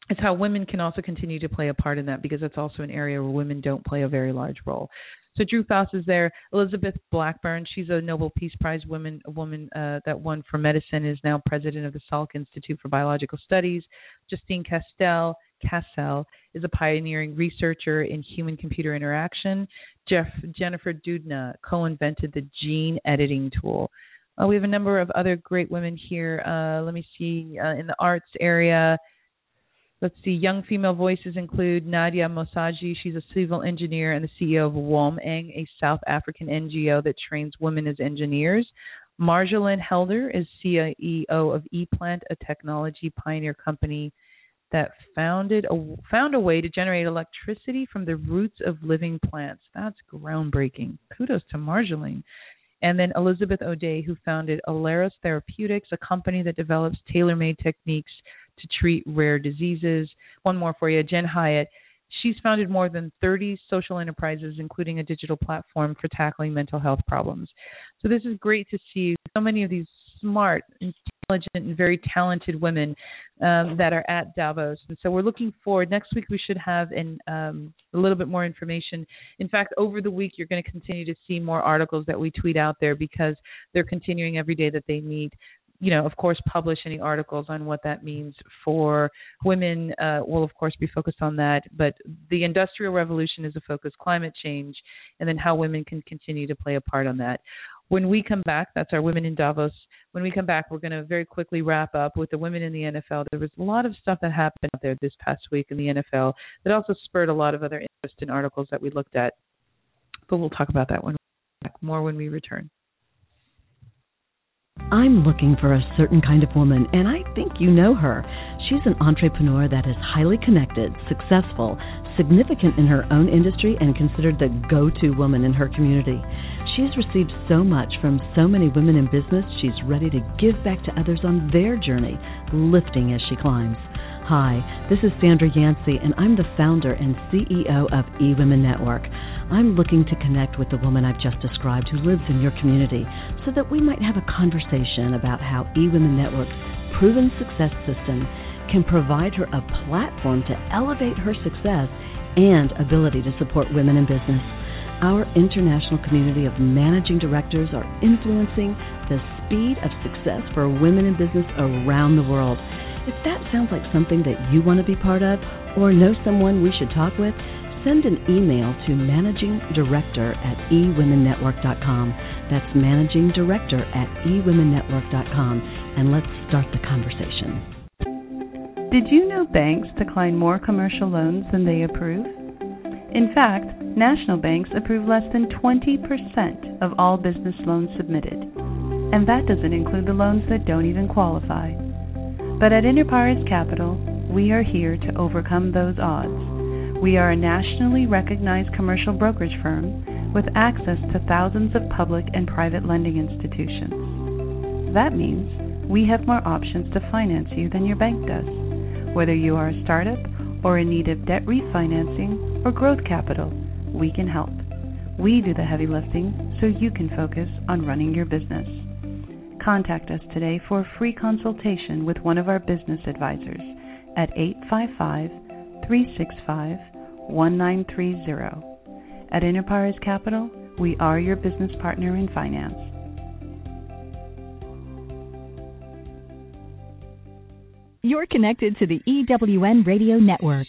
it's how women can also continue to play a part in that, because that's also an area where women don't play a very large role. So Drew Faust is there. Elizabeth Blackburn, she's a Nobel Peace Prize woman, a woman that won for medicine, is now president of the Salk Institute for Biological Studies. Justine Cassel is a pioneering researcher in human-computer interaction. Jennifer Doudna co-invented the gene editing tool. We have a number of other great women here. Let me see. In the arts area, let's see, young female voices include Nadia Mosaji. She's a civil engineer and the CEO of WOMENG, a South African NGO that trains women as engineers. Marjolaine Helder is CEO of ePlant, a technology pioneer company that found a way to generate electricity from the roots of living plants. That's groundbreaking. Kudos to Marjolaine. And then Elizabeth O'Day, who founded Alaris Therapeutics, a company that develops tailor-made techniques to treat rare diseases. One more for you, Jen Hyatt. She's founded more than 30 social enterprises, including a digital platform for tackling mental health problems. So this is great to see so many of these smart, intelligent, and very talented women that are at Davos. And so we're looking forward. Next week we should have a little bit more information. In fact, over the week you're going to continue to see more articles that we tweet out there, because they're continuing every day that they meet. Of course, publish any articles on what that means for women. Will, of course, be focused on that. But the Industrial Revolution is a focus, climate change, and then how women can continue to play a part on that. When we come back, that's our Women in Davos. When we come back, we're going to very quickly wrap up with the women in the NFL. There was a lot of stuff that happened out there this past week in the NFL that also spurred a lot of other interest in articles that we looked at. But we'll talk about that more when we return. I'm looking for a certain kind of woman, and I think you know her. She's an entrepreneur that is highly connected, successful, significant in her own industry, and considered the go-to woman in her community. She's received so much from so many women in business, she's ready to give back to others on their journey, lifting as she climbs. Hi, this is Sandra Yancey, and I'm the founder and CEO of eWomen Network. I'm looking to connect with the woman I've just described who lives in your community so that we might have a conversation about how eWomen Network's proven success system can provide her a platform to elevate her success and ability to support women in business. Our international community of managing directors are influencing the speed of success for women in business around the world. If that sounds like something that you want to be part of or know someone we should talk with, send an email to managingdirector@ewomennetwork.com. That's managingdirector@ewomennetwork.com, and let's start the conversation. Did you know banks decline more commercial loans than they approve? In fact, national banks approve less than 20% of all business loans submitted. And that doesn't include the loans that don't even qualify. But at Interpares Capital, we are here to overcome those odds. We are a nationally recognized commercial brokerage firm with access to thousands of public and private lending institutions. That means we have more options to finance you than your bank does, whether you are a startup or in need of debt refinancing or growth capital. We can help. We do the heavy lifting so you can focus on running your business. Contact us today for a free consultation with one of our business advisors at 855-365-1930. At Interpares Capital, we are your business partner in finance. You're connected to the EWN Radio Network.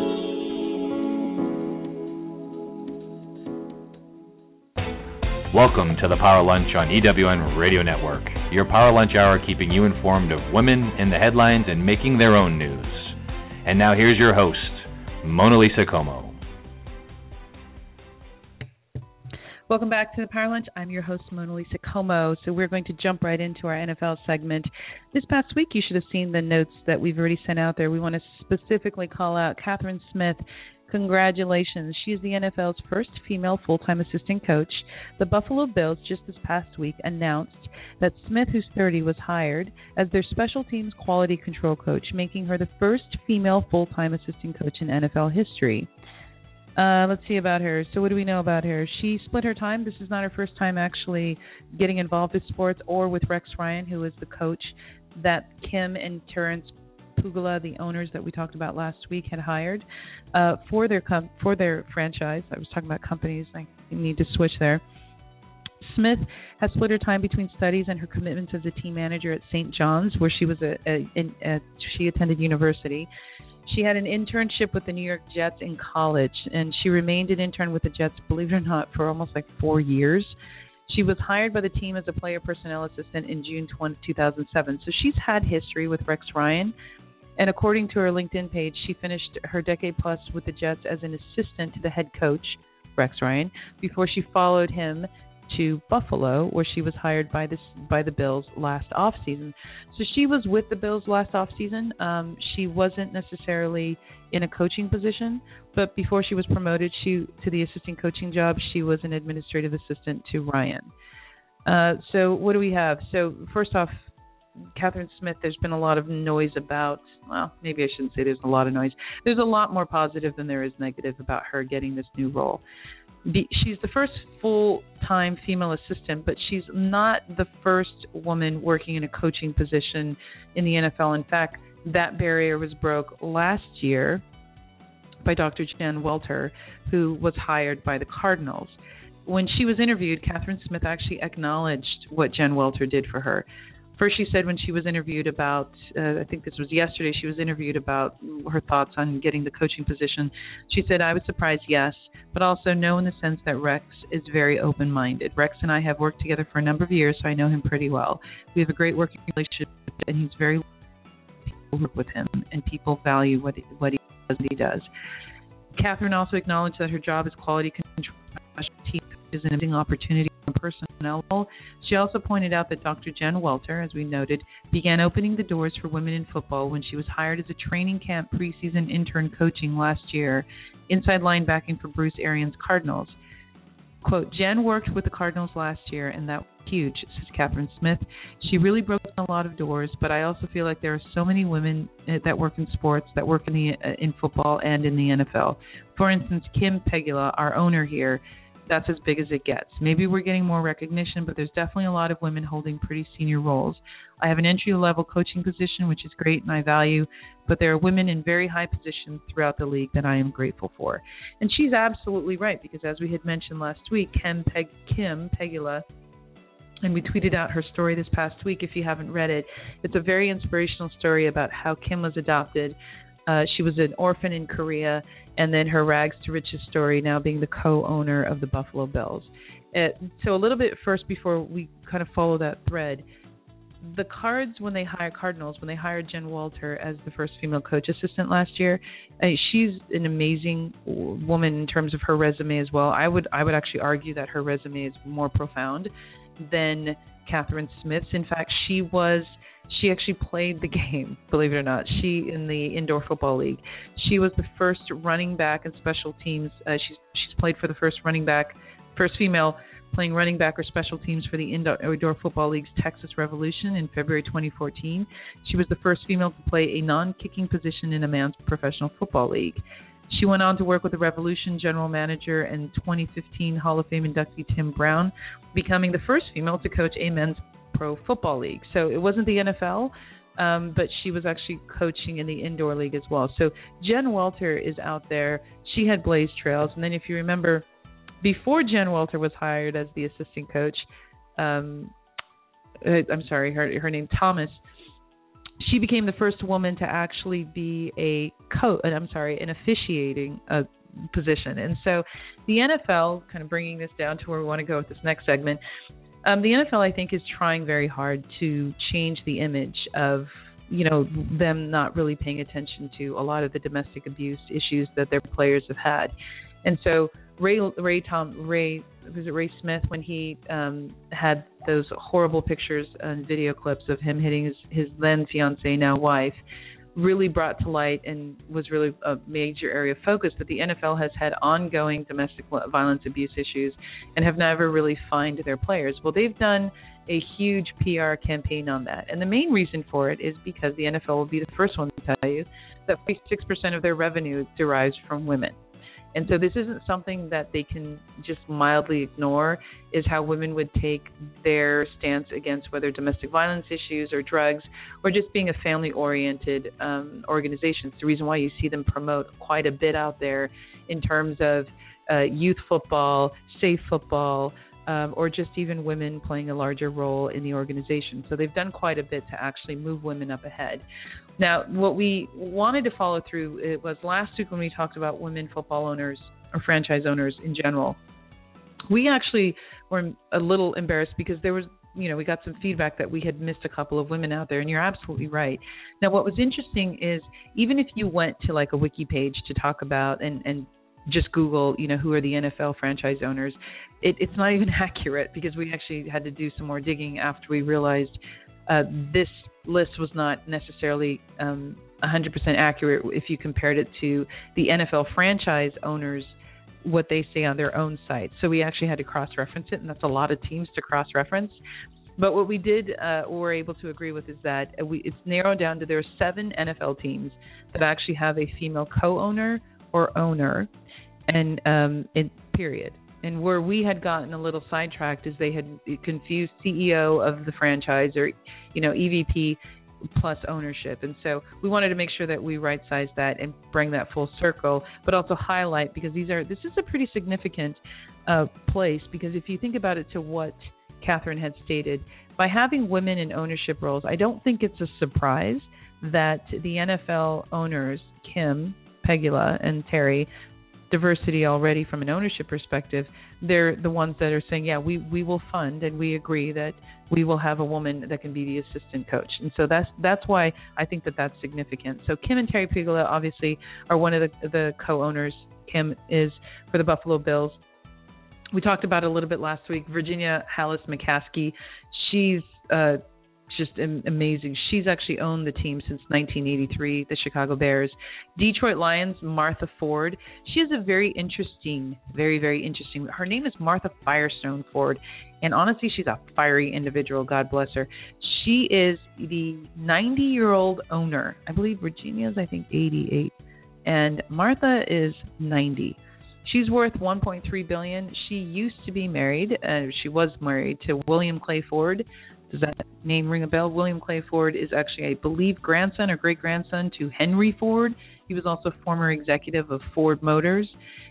Welcome to the Power Lunch on EWN Radio Network. Your Power Lunch Hour keeping you informed of women in the headlines and making their own news. And now here's your host, Mona Lisa Como. Welcome back to the Power Lunch. I'm your host, Mona Lisa Como. So we're going to jump right into our NFL segment. This past week, you should have seen the notes that we've already sent out there. We want to specifically call out Catherine Smith. Congratulations. She is the NFL's first female full-time assistant coach. The Buffalo Bills just this past week announced that Smith, who's 30, was hired as their special teams quality control coach, making her the first female full-time assistant coach in NFL history. Let's see about her. So what do we know about her? She split her time. This is not her first time actually getting involved with sports or with Rex Ryan, who is the coach that Kim and Terrence Pugula, the owners that we talked about last week, had hired for their franchise. I was talking about companies. I need to switch there. Smith has split her time between studies and her commitments as a team manager at St. John's, where she was she attended university. She had an internship with the New York Jets in college, and she remained an intern with the Jets, believe it or not, for almost 4 years. She was hired by the team as a player personnel assistant in June 2007. So she's had history with Rex Ryan. And according to her LinkedIn page, she finished her decade plus with the Jets as an assistant to the head coach, Rex Ryan, before she followed him to Buffalo, where she was hired by the Bills last offseason. So she was with the Bills last offseason. She wasn't necessarily in a coaching position, but before she was promoted to the assistant coaching job, she was an administrative assistant to Ryan. So what do we have? So first off, Catherine Smith, there's been a lot of noise about, well, maybe I shouldn't say there's a lot of noise. There's a lot more positive than there is negative about her getting this new role. She's the first full-time female assistant, but she's not the first woman working in a coaching position in the NFL. In fact, that barrier was broke last year by Dr. Jen Welter, who was hired by the Cardinals. When she was interviewed, Catherine Smith actually acknowledged what Jen Welter did for her. First, she said when she was interviewed about, I think this was yesterday, she was interviewed about her thoughts on getting the coaching position. She said, I was surprised, yes, but also no in the sense that Rex is very open-minded. Rex and I have worked together for a number of years, so I know him pretty well. We have a great working relationship, and he's very people work with him, and people value what he does. Catherine also acknowledged that her job as quality control team is an amazing opportunity for personnel role. She also pointed out that Dr. Jen Welter, as we noted, began opening the doors for women in football when she was hired as a training camp preseason intern coaching last year, inside linebacking for Bruce Arians' Cardinals. Quote, Jen worked with the Cardinals last year, and that was huge, says Catherine Smith. She really broke a lot of doors, but I also feel like there are so many women that work in sports, that work in football and in the NFL. For instance, Kim Pegula, our owner here, that's as big as it gets. Maybe we're getting more recognition, but there's definitely a lot of women holding pretty senior roles. I have an entry-level coaching position, which is great and I value, but there are women in very high positions throughout the league that I am grateful for. And she's absolutely right, because as we had mentioned last week, Kim Pegula, and we tweeted out her story this past week. If you haven't read it, it's a very inspirational story about how Kim was adopted. She was an orphan in Korea, and then her rags to riches story, now being the co-owner of the Buffalo Bills. So a little bit first, before we kind of follow that thread, the Cards, when they hired Jen Welter as the first female coach assistant last year, she's an amazing woman in terms of her resume as well. I would actually argue that her resume is more profound than Catherine Smith's. In fact, she actually played the game, believe it or not. She, in the indoor football league, she was the first running back in special teams. She's played for the first female playing running back or special teams for the indoor football league's Texas Revolution in February 2014. She was the first female to play a non-kicking position in a men's professional football league. She went on to work with the Revolution general manager and 2015 Hall of Fame inductee Tim Brown, becoming the first female to coach a men's pro football league. So it wasn't the NFL, but she was actually coaching in the indoor league as well. So Jen Welter is out there. She had blazed trails. And then if you remember, before Jen Welter was hired as the assistant coach, her name Thomas, she became the first woman to actually be an officiating position. And so the NFL, kind of bringing this down to where we want to go with this next segment, the NFL, I think, is trying very hard to change the image of, them not really paying attention to a lot of the domestic abuse issues that their players have had. And so Ray Smith, when he had those horrible pictures and video clips of him hitting his then fiancée, now wife, really brought to light and was really a major area of focus that the NFL has had ongoing domestic violence abuse issues and have never really fined their players. Well, they've done a huge PR campaign on that. And the main reason for it is because the NFL will be the first one to tell you that 46% of their revenue derives from women. And so this isn't something that they can just mildly ignore, is how women would take their stance against whether domestic violence issues or drugs or just being a family-oriented organization. It's the reason why you see them promote quite a bit out there in terms of youth football, safe football, or just even women playing a larger role in the organization. So they've done quite a bit to actually move women up ahead. Now, what we wanted to follow through, it was last week when we talked about women football owners or franchise owners in general. We actually were a little embarrassed because there was, we got some feedback that we had missed a couple of women out there, and you're absolutely right. Now, what was interesting is even if you went to like a wiki page to talk about and just Google, who are the NFL franchise owners, it's not even accurate because we actually had to do some more digging after we realized this list was not necessarily 100% accurate if you compared it to the NFL franchise owners, what they say on their own site. So we actually had to cross-reference it, and that's a lot of teams to cross-reference. But what we did, were able to agree with is that it's narrowed down to there are 7 NFL teams that actually have a female co-owner or owner, and period. And where we had gotten a little sidetracked is they had confused CEO of the franchise or, EVP plus ownership. And so we wanted to make sure that we right-sized that and bring that full circle, but also highlight, because this is a pretty significant place, because if you think about it to what Catherine had stated, by having women in ownership roles, I don't think it's a surprise that the NFL owners, Kim, Pegula, and Terry, diversity already from an ownership perspective, they're the ones that are saying, yeah, we will fund and we agree that we will have a woman that can be the assistant coach. And so that's why I think that that's significant. So Kim and Terry Pegula obviously are one of the co-owners. Kim is for the Buffalo Bills. We talked about it a little bit last week. Virginia Hallis McCaskey, she's just amazing. She's actually owned the team since 1983, the Chicago Bears. Detroit Lions, Martha Ford. She is a very interesting, very, very interesting. Her name is Martha Firestone Ford, and honestly, she's a fiery individual. God bless her. She is the 90-year-old owner. I believe Virginia's, 88, and Martha is 90. She's worth $1.3 billion. She used to be married. She was married to William Clay Ford. Does that name ring a bell? William Clay Ford is actually, I believe, grandson or great-grandson to Henry Ford. He was also former executive of Ford Motors.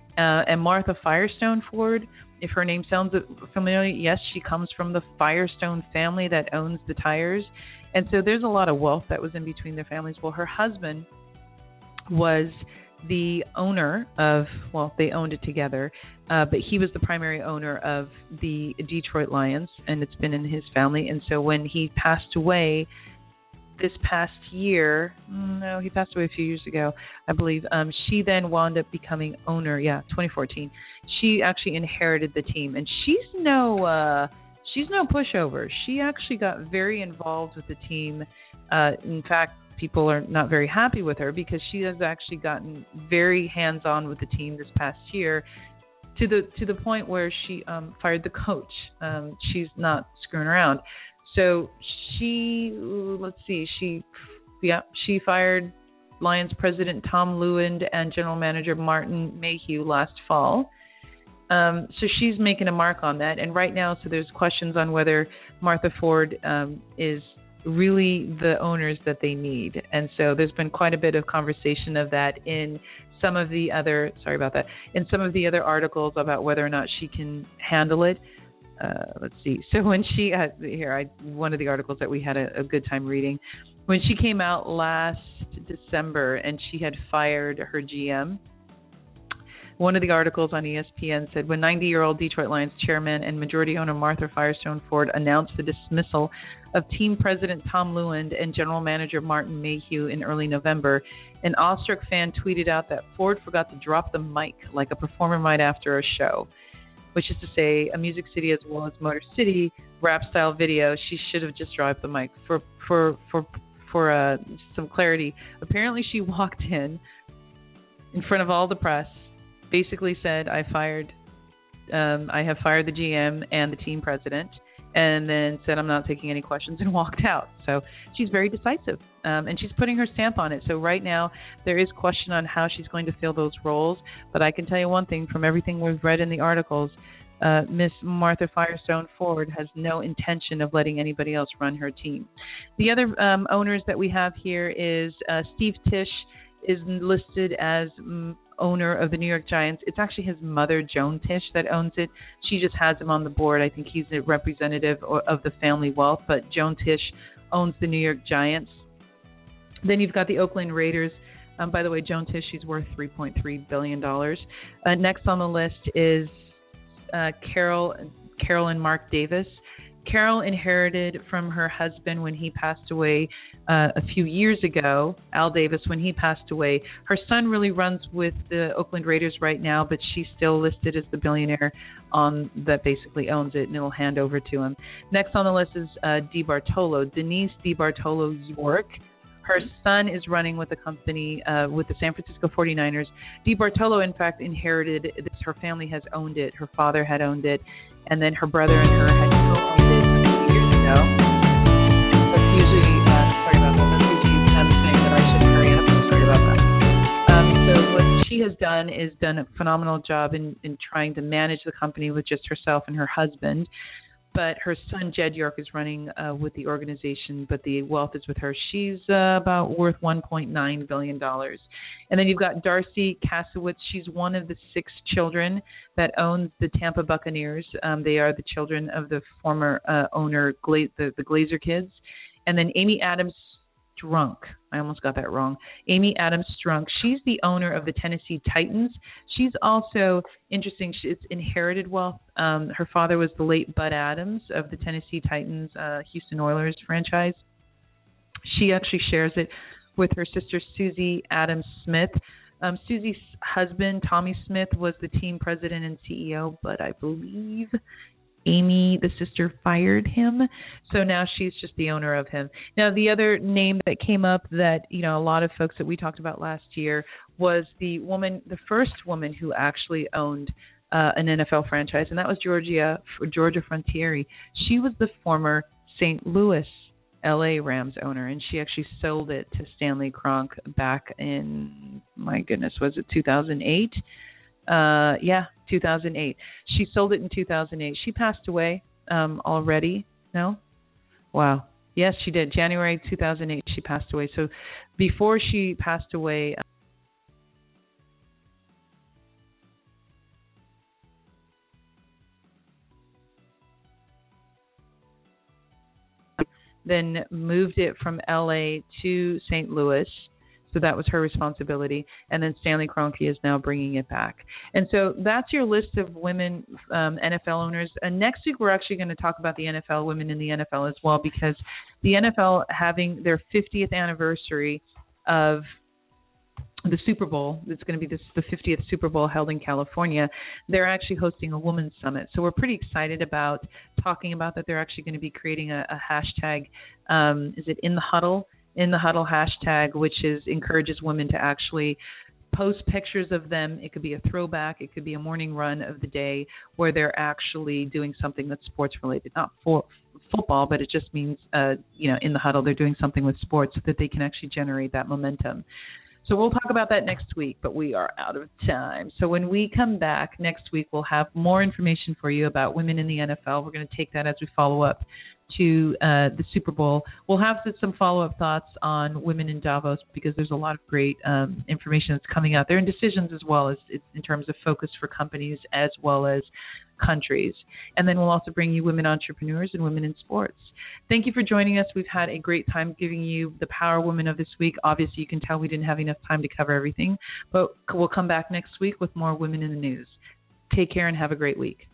And Martha Firestone Ford, if her name sounds familiar, yes, she comes from the Firestone family that owns the tires. And so there's a lot of wealth that was in between their families. Well, her husband was the owner of, they owned it together, but he was the primary owner of the Detroit Lions, and it's been in his family. And so when he passed away this past year, he passed away a few years ago, I believe, she then wound up becoming owner, 2014. She actually inherited the team, and she's no pushover. She actually got very involved with the team. In fact, people are not very happy with her because she has actually gotten very hands-on with the team this past year to the point where she fired the coach. She's not screwing around. So she fired Lions president Tom Lewand and general manager Martin Mayhew last fall. So she's making a mark on that. And right now, so there's questions on whether Martha Ford is really the owners that they need. And so there's been quite a bit of conversation of that in some of the other, in some of the other articles about whether or not she can handle it. Let's see. So when she, one of the articles that we had a good time reading, when she came out last December and she had fired her GM, one of the articles on ESPN said, when 90-year-old Detroit Lions chairman and majority owner Martha Firestone Ford announced the dismissal of team president Tom Lewand and general manager Martin Mayhew in early November, an awestruck fan tweeted out that Ford forgot to drop the mic like a performer might after a show, which is to say a Music City as well as Motor City rap-style video. She should have just dropped the mic. For some clarity, apparently she walked in front of all the press, basically said, I have fired the GM and the team president, and then said, I'm not taking any questions, and walked out. So she's very decisive, and she's putting her stamp on it. So right now there is question on how she's going to fill those roles, but I can tell you one thing from everything we've read in the articles, Miss Martha Firestone Ford has no intention of letting anybody else run her team. The other owners that we have here is Steve Tisch is listed as owner of the New York Giants. It's actually his mother, Joan Tisch, that owns it. She just has him on the board. I think he's a representative of the family wealth, but Joan Tisch owns the New York Giants. Then you've got the Oakland Raiders. By the way, Joan Tisch, she's worth $3.3 billion. Next on the list is Carol and Mark Davis. Carol inherited from her husband when he passed away a few years ago, Al Davis, when he passed away. Her son really runs with the Oakland Raiders right now, but she's still listed as the billionaire that basically owns it, and it'll hand over to him. Next on the list is DeBartolo, Denise DeBartolo York. Her son is running with the company, with the San Francisco 49ers. DeBartolo, in fact, inherited this. Her family has owned it. Her father had owned it, and then her brother and her had co-owned it a few years ago. That's usually, sorry about that. That's usually saying that I should hurry up. I'm sorry about that. So what she has done is done a phenomenal job in trying to manage the company with just herself and her husband. But her son, Jed York, is running with the organization, but the wealth is with her. She's about worth $1.9 billion. And then you've got Darcy Kasowitz. She's one of the 6 children that owns the Tampa Buccaneers. They are the children of the former owner, the Glazer kids. And then Amy Adams Strunk. I almost got that wrong. Amy Adams Strunk. She's the owner of the Tennessee Titans. She's also interesting. It's inherited wealth. Her father was the late Bud Adams of the Tennessee Titans, Houston Oilers franchise. She actually shares it with her sister, Susie Adams Smith. Susie's husband, Tommy Smith, was the team president and CEO, but I believe Amy, the sister, fired him, so now she's just the owner of him. Now, the other name that came up that, a lot of folks that we talked about last year was the first woman who actually owned an NFL franchise, and that was Georgia Frontiere. She was the former St. Louis LA Rams owner, and she actually sold it to Stanley Kroenke back in, my goodness, was it 2008? 2008. She sold it in 2008. She passed away already. No? Wow. Yes, she did. January 2008, she passed away. So before she passed away, then moved it from LA to St. Louis. So that was her responsibility. And then Stanley Kroenke is now bringing it back. And so that's your list of women NFL owners. And next week, we're actually going to talk about the NFL, women in the NFL as well, because the NFL having their 50th anniversary of the Super Bowl, it's going to be the 50th Super Bowl held in California, they're actually hosting a women's summit. So we're pretty excited about talking about that. They're actually going to be creating a hashtag, is it In the Huddle? In the Huddle hashtag, which encourages women to actually post pictures of them. It could be a throwback. It could be a morning run of the day where they're actually doing something that's sports related, not for football, but it just means, in the huddle, they're doing something with sports so that they can actually generate that momentum. So we'll talk about that next week, but we are out of time. So when we come back next week, we'll have more information for you about women in the NFL. We're going to take that as we follow up to the Super Bowl. We'll have some follow-up thoughts on women in Davos because there's a lot of great information that's coming out there and decisions as well as in terms of focus for companies as well as countries. And then we'll also bring you women entrepreneurs and women in sports. Thank you for joining us. We've had a great time giving you the Power Woman of this week. Obviously, you can tell we didn't have enough time to cover everything, but we'll come back next week with more women in the news. Take care and have a great week.